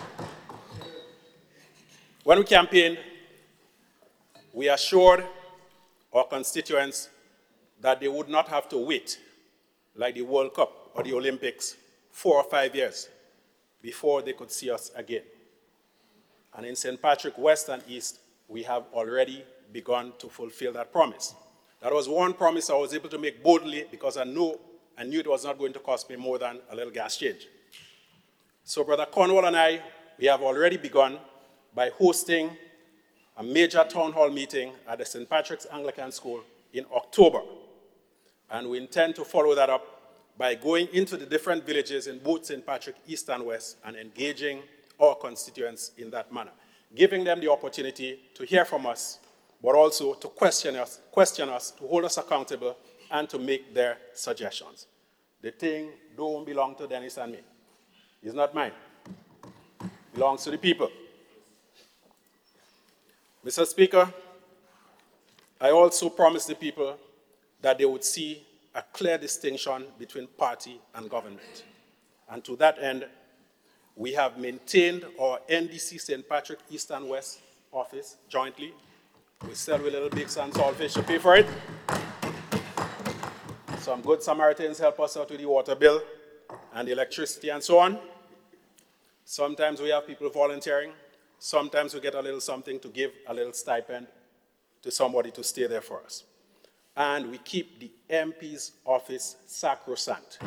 when we campaigned, we assured our constituents that they would not have to wait, like the World Cup or the Olympics, four or five years before they could see us again. And in Saint Patrick West and East, we have already begun to fulfill that promise. That was one promise I was able to make boldly because I knew, I knew it was not going to cost me more than a little gas change. So Brother Cornwall and I, we have already begun by hosting a major town hall meeting at the Saint Patrick's Anglican School in October. And we intend to follow that up by going into the different villages in both Saint Patrick East and West and engaging our constituents in that manner, giving them the opportunity to hear from us, but also to question us, question us, to hold us accountable, and to make their suggestions. The thing don't belong to Dennis and me. It's not mine. It belongs to the people. Mister Speaker, I also promised the people that they would see a clear distinction between party and government. And to that end, we have maintained our N D C Saint Patrick East and West office jointly. We sell with Little Bigs and Saltfish to pay for it. Some good Samaritans help us out with the water bill and the electricity and so on. Sometimes we have people volunteering. Sometimes we get a little something to give, a little stipend to somebody to stay there for us. And we keep the M P's office sacrosanct.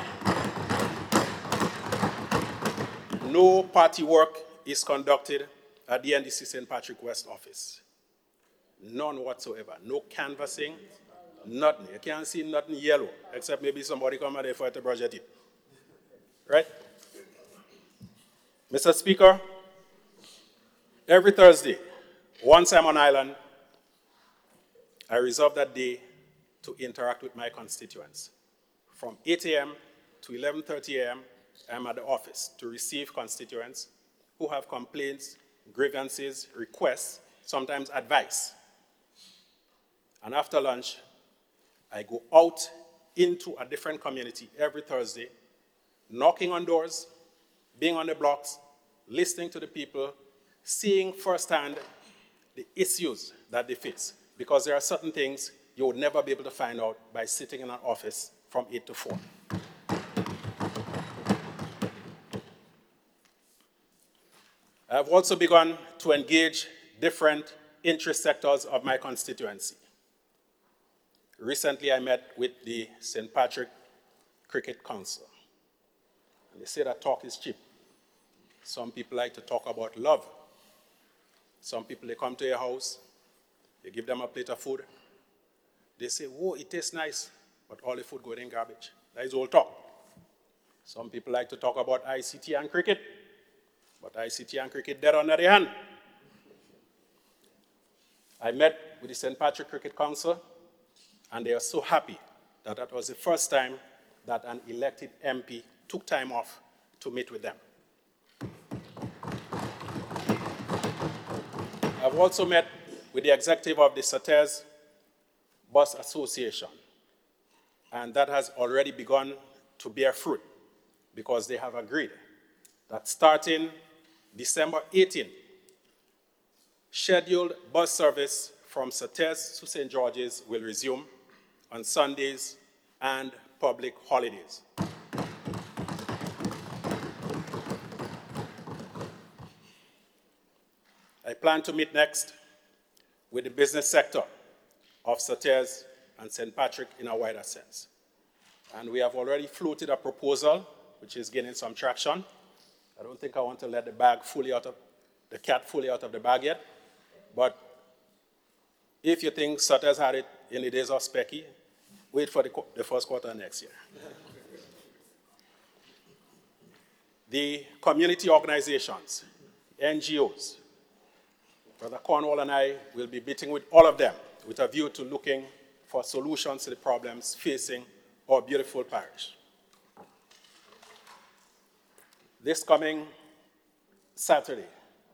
No party work is conducted at the N D C Saint Patrick West office. None whatsoever. No canvassing, nothing. You can't see nothing yellow, except maybe somebody come out there for it to brush your teeth. Right? Mister Speaker, every Thursday, once I'm on island, I reserve that day to interact with my constituents. From eight a m to eleven thirty a m, I'm at the office to receive constituents who have complaints, grievances, requests, sometimes advice. And after lunch, I go out into a different community every Thursday, knocking on doors, being on the blocks, listening to the people, seeing firsthand the issues that they face. Because there are certain things you would never be able to find out by sitting in an office from eight to four. I've also begun to engage different interest sectors of my constituency. Recently, I met with the Saint Patrick Cricket Council. And they say that talk is cheap. Some people like to talk about love. Some people, they come to your house, they give them a plate of food. They say, whoa, it tastes nice, but all the food goes in garbage. That is all talk. Some people like to talk about I C T and cricket, but I C T and cricket dead under the hand. I met with the Saint Patrick Cricket Council, and they are so happy that that was the first time that an elected M P took time off to meet with them. I've also met with the executive of the Sauters Bus Association, and that has already begun to bear fruit because they have agreed that starting December eighteenth, scheduled bus service from Sauters to Saint George's will resume on Sundays and public holidays. I plan to meet next with the business sector of Sauters and Saint Patrick in a wider sense. And we have already floated a proposal, which is gaining some traction. I don't think I want to let the bag fully out of, the cat fully out of the bag yet, but if you think Sauters had it in the days of Specky, wait for the, the first quarter next year. The community organizations, N G Os, Brother Cornwall and I will be meeting with all of them with a view to looking for solutions to the problems facing our beautiful parish. This coming Saturday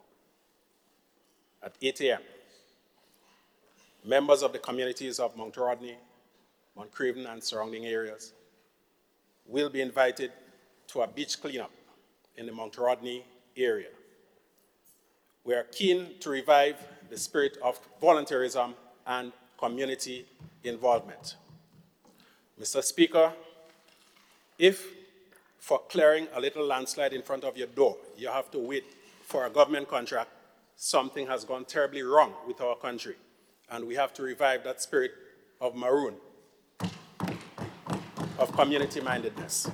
at eight a m, members of the communities of Mount Rodney, Mount Craven, and surrounding areas will be invited to a beach cleanup in the Mount Rodney area. We are keen to revive the spirit of volunteerism and community involvement. Mister Speaker, if for clearing a little landslide in front of your door, you have to wait for a government contract, something has gone terribly wrong with our country, and we have to revive that spirit of maroon, of community-mindedness.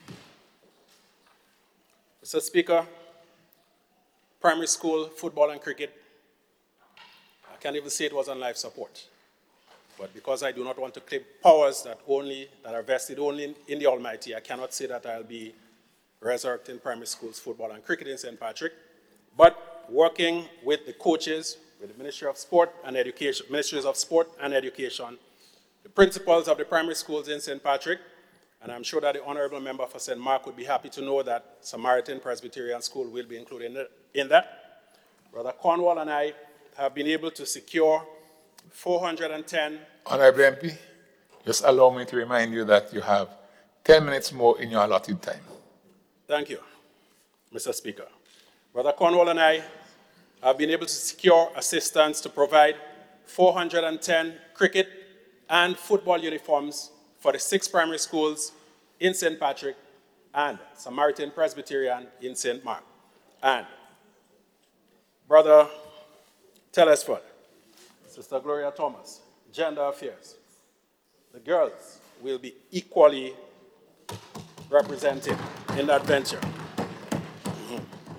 Mister Speaker, primary school football and cricket, I can't even say it was on life support. But because I do not want to claim powers that only that are vested only in, in the Almighty, I cannot say that I'll be resurrecting primary schools football and cricket in Saint Patrick. But working with the coaches, with the Ministry of Sport and Education, Ministries of Sport and Education, the principals of the primary schools in Saint Patrick, and I'm sure that the honorable member for Saint Mark would be happy to know that Samaritan Presbyterian School will be included in, in that. Brother Cornwall and I have been able to secure four hundred ten. Honorable M P, just allow me to remind you that you have ten minutes more in your allotted time. Thank you, Mister Speaker. Brother Cornwall and I have been able to secure assistance to provide four hundred ten cricket and football uniforms for the six primary schools in Saint Patrick and Samaritan Presbyterian in Saint Mark. And Brother Telesford, Sister Gloria Thomas, Gender Affairs, the girls will be equally represented in that venture. Mm-hmm.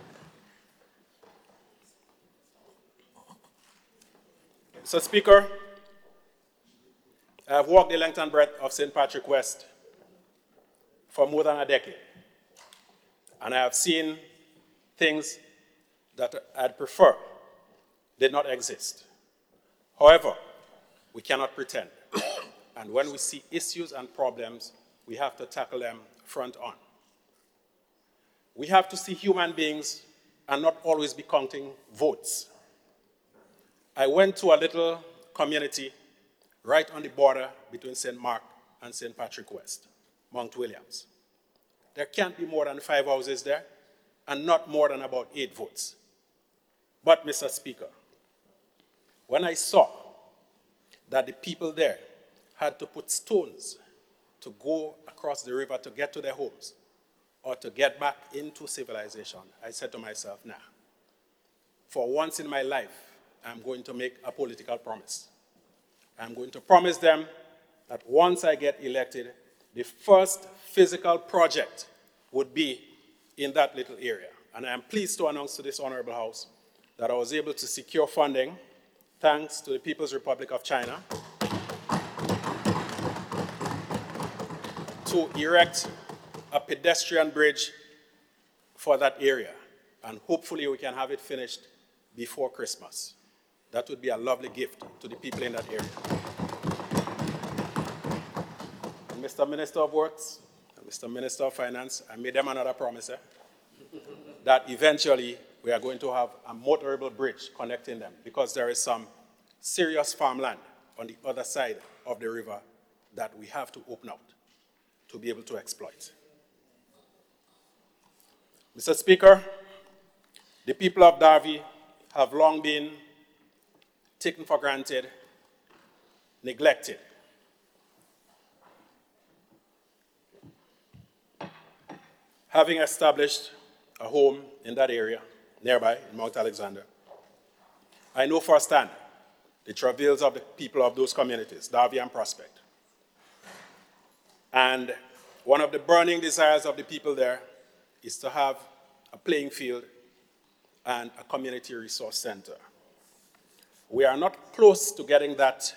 Mister Speaker, I have walked the length and breadth of Saint Patrick West for more than a decade, and I have seen things that I'd prefer did not exist. However, we cannot pretend. And when we see issues and problems, we have to tackle them front on. We have to see human beings and not always be counting votes. I went to a little community right on the border between Saint Mark and Saint Patrick West, Mount Williams. There can't be more than five houses there and not more than about eight votes. But, Mister Speaker, when I saw that the people there had to put stones to go across the river to get to their homes or to get back into civilization, I said to myself, nah, for once in my life, I'm going to make a political promise. I'm going to promise them that once I get elected, the first physical project would be in that little area. And I am pleased to announce to this Honorable House that I was able to secure funding, thanks to the People's Republic of China, to erect a pedestrian bridge for that area. And hopefully we can have it finished before Christmas. That would be a lovely gift to the people in that area. And Mister Minister of Works, and Mister Minister of Finance, I made them another promise, eh? that eventually we are going to have a motorable bridge connecting them, because there is some serious farmland on the other side of the river that we have to open out to be able to exploit. Mister Speaker, the people of Darby have long been taken for granted, neglected. Having established a home in that area, nearby, in Mount Alexander, I know firsthand the travails of the people of those communities, Darby and Prospect. And one of the burning desires of the people there is to have a playing field and a community resource center. We are not close to getting that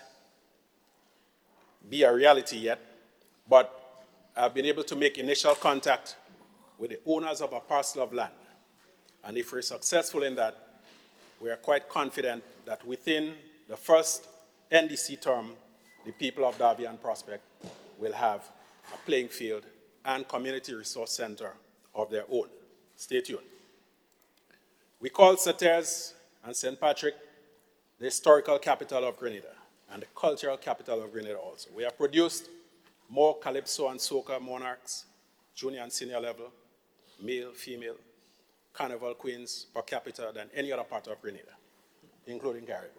be a reality yet, but I've been able to make initial contact with the owners of a parcel of land. And if we're successful in that, we are quite confident that within the first N D C term, the people of Darby and Prospect will have a playing field and community resource center of their own. Stay tuned. We call Saint-Thérèse and Saint Patrick the historical capital of Grenada and the cultural capital of Grenada also. We have produced more calypso and soca monarchs, junior and senior level, male, female, carnival queens per capita than any other part of Grenada, including Caribou.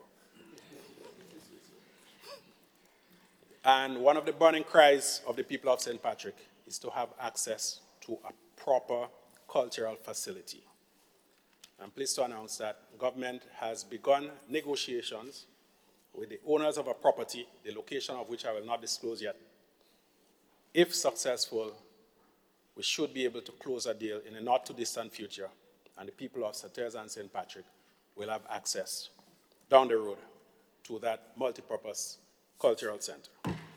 And one of the burning cries of the people of Saint Patrick is to have access to a proper cultural facility. I'm pleased to announce that government has begun negotiations with the owners of a property, the location of which I will not disclose yet. If successful, we should be able to close a deal in a not too distant future, and the people of Saint-Thérèse and Saint Patrick will have access down the road to that multipurpose cultural center.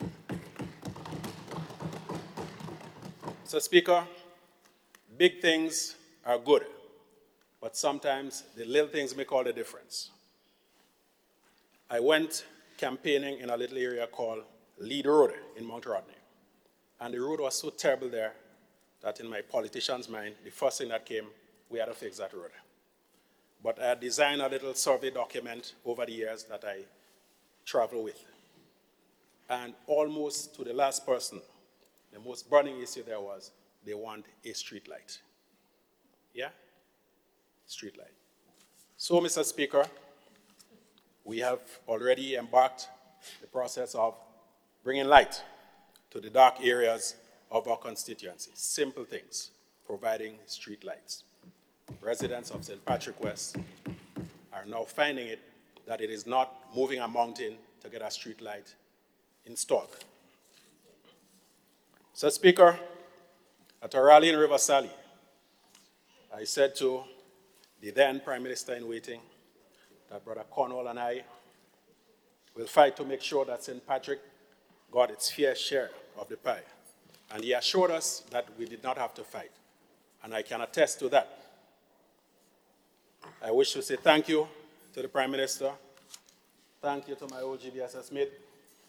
Mister Speaker, big things are good, but sometimes the little things make all the difference. I went campaigning in a little area called Lead Road in Mount Rodney, and the road was so terrible there that in my politician's mind, the first thing that came, we had to fix that road. But I had designed a little survey document over the years that I travel with. And almost to the last person, the most burning issue there was, they want a street light. Yeah? Street light. So, Mister Speaker, we have already embarked the process of bringing light to the dark areas of our constituency. Simple things, providing street lights. residents of Saint Patrick West are now finding it that it is not moving a mountain to get a street light installed. So, Speaker, at a rally in River Sally, I said to the then Prime Minister in waiting that Brother Cornwall and I will fight to make sure that Saint Patrick got its fair share of the pie. And he assured us that we did not have to fight. And I can attest to that. I wish to say thank you to the Prime Minister. Thank you to my old G B S S mate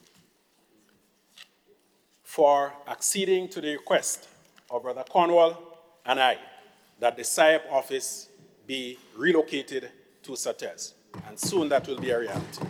for acceding to the request of Brother Cornwall and I that the S I E P office be relocated to Sautez. And soon that will be a reality.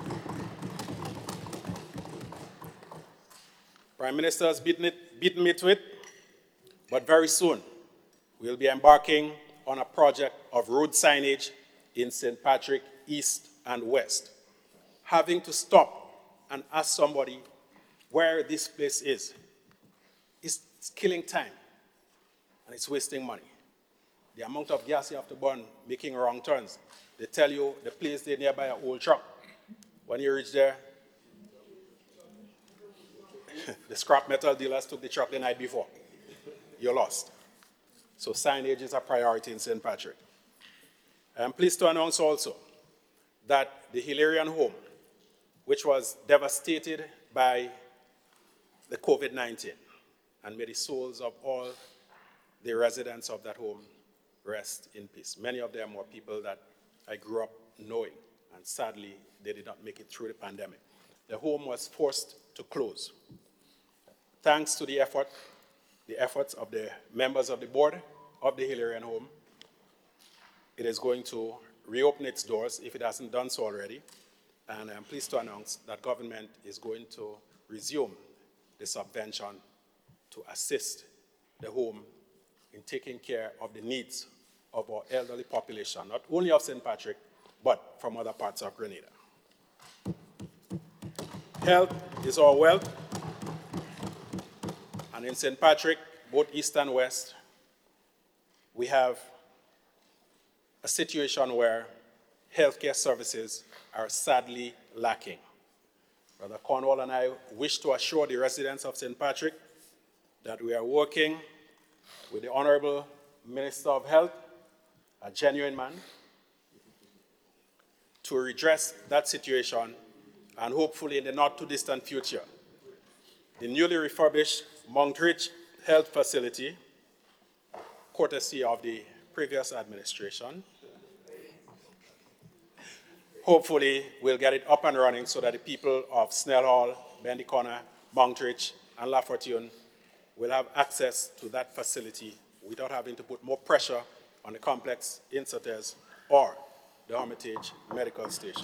Prime Minister has beaten, it, beaten me to it, but very soon we'll be embarking on a project of road signage in Saint Patrick East and West. Having to stop and ask somebody where this place is, it's killing time and it's wasting money. The amount of gas you have to burn making wrong turns. They tell you the place they nearby an old truck. When you reach there, the scrap metal dealers took the truck the night before. You're lost. So signage is a priority in Saint Patrick. I am pleased to announce also that the Hilarion home, which was devastated by the COVID nineteen, and may the souls of all the residents of that home rest in peace. Many of them were people that I grew up knowing, and sadly, they did not make it through the pandemic. The home was forced to close. Thanks to the effort, the efforts of the members of the board of the Hilarion home, it is going to reopen its doors if it hasn't done so already. And I'm pleased to announce that government is going to resume the subvention to assist the home in taking care of the needs of our elderly population, not only of Saint Patrick, but from other parts of Grenada. Health is our wealth. And in Saint Patrick, both East and West, we have a situation where healthcare services are sadly lacking. Brother Cornwall and I wish to assure the residents of Saint Patrick that we are working with the Honorable Minister of Health, a genuine man, to redress that situation, and hopefully in the not too distant future, the newly refurbished Mount Rich Health Facility, courtesy of the previous administration, hopefully we'll get it up and running so that the people of Snell Hall, Bendy Corner, Mount Rich, and La Fortune will have access to that facility without having to put more pressure on the complex in Sautez or the Hermitage Medical Station.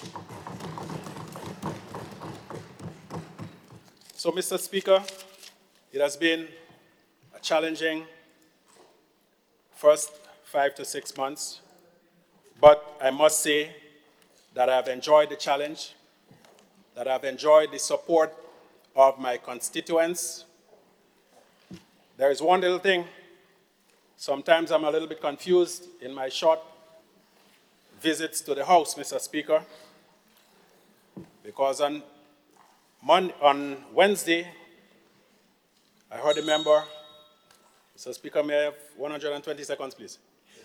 So, Mister Speaker, it has been a challenging first five to six months, but I must say that I've enjoyed the challenge, that I've enjoyed the support of my constituents. There is one little thing. Sometimes I'm a little bit confused in my short visits to the House, Mister Speaker, because on, Monday, on Wednesday, I heard a member. Mister Speaker, may I have one hundred twenty seconds, please?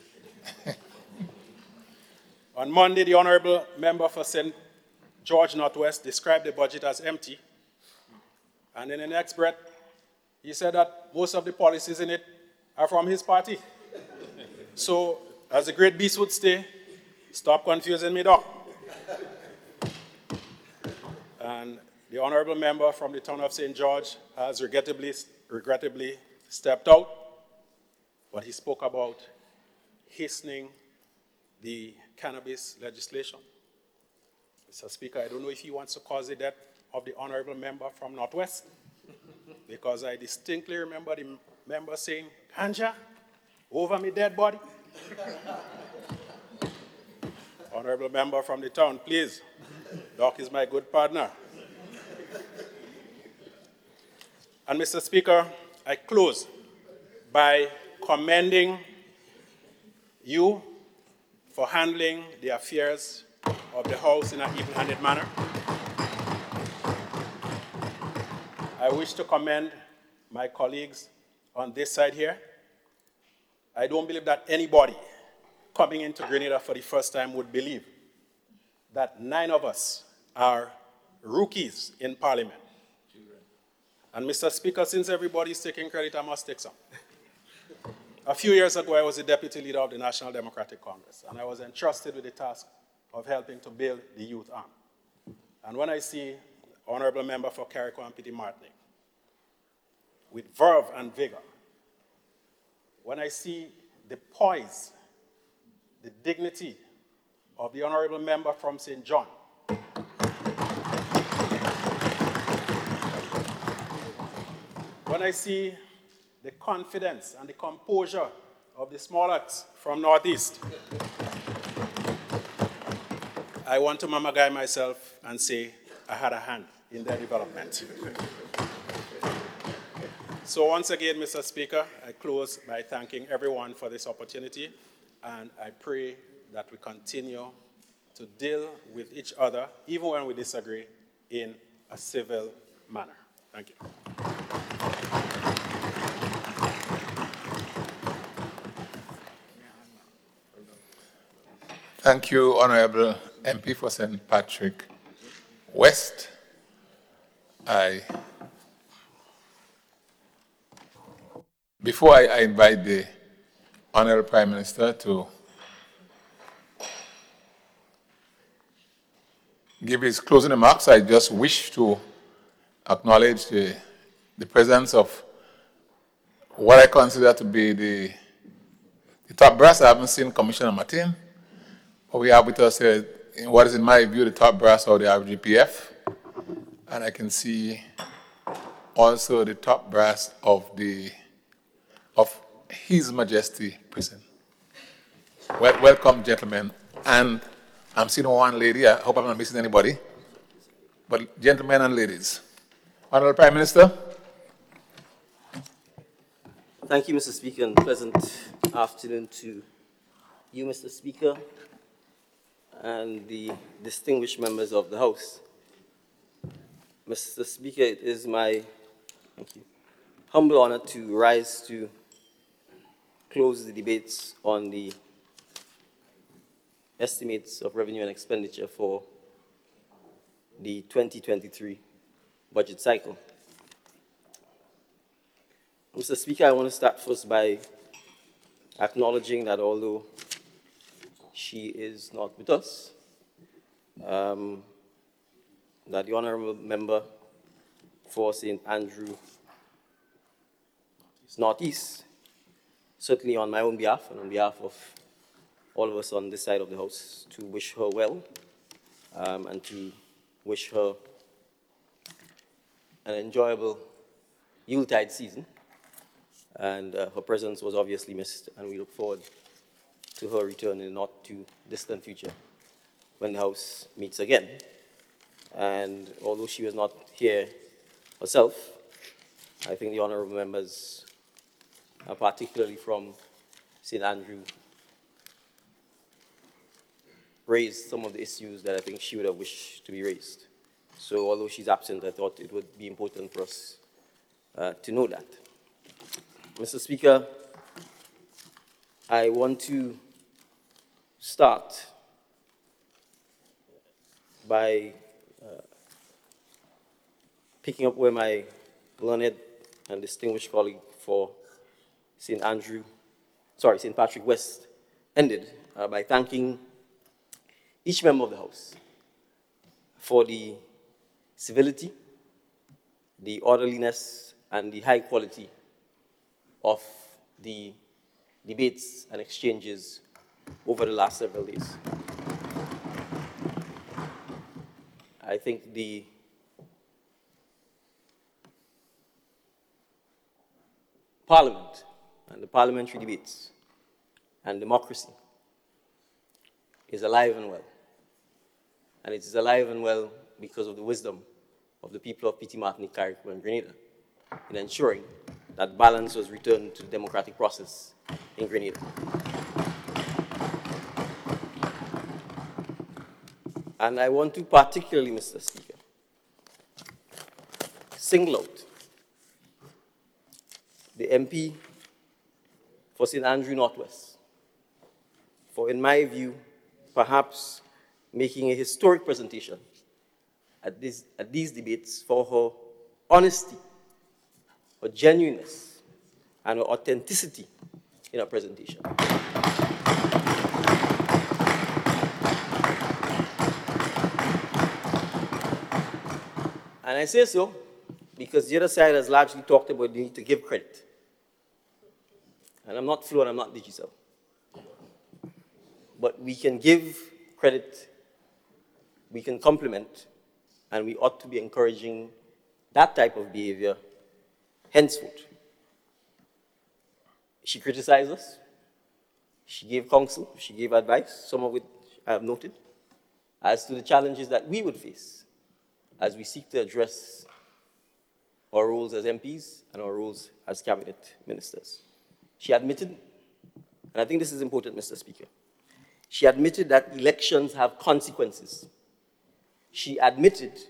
On Monday, the Honorable Member for Saint George Northwest described the budget as empty. And in the next breath, he said that most of the policies in it are from his party. So, as the great beast would say, stop confusing me, dog. And the Honorable Member from the town of Saint George has regrettably, regrettably stepped out, but he spoke about hastening the cannabis legislation. Mister Speaker, I don't know if he wants to cause the death of the Honorable Member from Northwest, because I distinctly remember the member saying, "Ganja, over me dead body." Honorable Member from the town, please. Doc is my good partner. And Mister Speaker, I close by commending you for handling the affairs of the House in an even-handed manner. I wish to commend my colleagues on this side here. I don't believe that anybody coming into Grenada for the first time would believe that nine of us are rookies in Parliament. And Mister Speaker, since everybody is taking credit, I must take some. A few years ago, I was the deputy leader of the National Democratic Congress, and I was entrusted with the task of helping to build the youth arm. And when I see Honorable Member for Carriacou and Petite Martinique with verve and vigor, when I see the poise, the dignity of the Honorable Member from Saint John, when I see the confidence and the composure of the small acts from Northeast, I want to mama guy myself and say I had a hand in their development. So once again, Mister Speaker, I close by thanking everyone for this opportunity, and I pray that we continue to deal with each other, even when we disagree, in a civil manner. Thank you. Thank you, Honorable M P for Saint Patrick West. I, before I, I invite the Honorable Prime Minister to give his closing remarks, I just wish to acknowledge the, the presence of what I consider to be the, the top brass. I haven't seen Commissioner Martin, but we have with us here, in what is in my view the top brass of the R G P F, and I can see also the top brass of the of His Majesty Prison. Well, welcome, gentlemen, and I'm seeing one lady. I hope I'm not missing anybody, but gentlemen and ladies. Honorable Prime Minister. Thank you, Mister Speaker, and pleasant afternoon to you, Mister Speaker, and the distinguished members of the House. Mister Speaker, it is my thank you, humble honor to rise to close the debates on the estimates of revenue and expenditure for the twenty twenty-three budget cycle. Mister Speaker, I want to start first by acknowledging that although she is not with us, um, that the Honourable Member for Saint Andrew Northeast, certainly on my own behalf and on behalf of all of us on this side of the House, to wish her well um, and to wish her an enjoyable Yuletide season. And uh, her presence was obviously missed, and we look forward to her return in the not too distant future when the House meets again. And although she was not here herself, I think the honourable members, uh, particularly from Saint Andrew, raised some of the issues that I think she would have wished to be raised. So although she's absent, I thought it would be important for us uh, to know that. Mister Speaker, I want to start by uh, picking up where my learned and distinguished colleague for Saint Andrew, sorry, Saint Patrick West ended, uh, by thanking each member of the House for the civility, the orderliness, and the high quality of the debates and exchanges over the last several days. I think the Parliament and the parliamentary debates and democracy is alive and well. And it is alive and well because of the wisdom of the people of Petite Martinique, Carriacou, and Grenada in ensuring that balance was returned to the democratic process in Grenada. And I want to particularly, Mister Speaker, single out the M P for Saint Andrew Northwest for, in my view, perhaps making a historic presentation at, this, at these debates for her honesty, her genuineness, and her authenticity in her presentation. And I say so because the other side has largely talked about the need to give credit. And I'm not Flo and I'm not Digicel. But we can give credit, we can compliment, and we ought to be encouraging that type of behavior henceforth. She criticized us. She gave counsel. She gave advice, some of it I have noted, as to the challenges that we would face as we seek to address our roles as M Ps and our roles as cabinet ministers. She admitted, and I think this is important, Mister Speaker, she admitted that elections have consequences. She admitted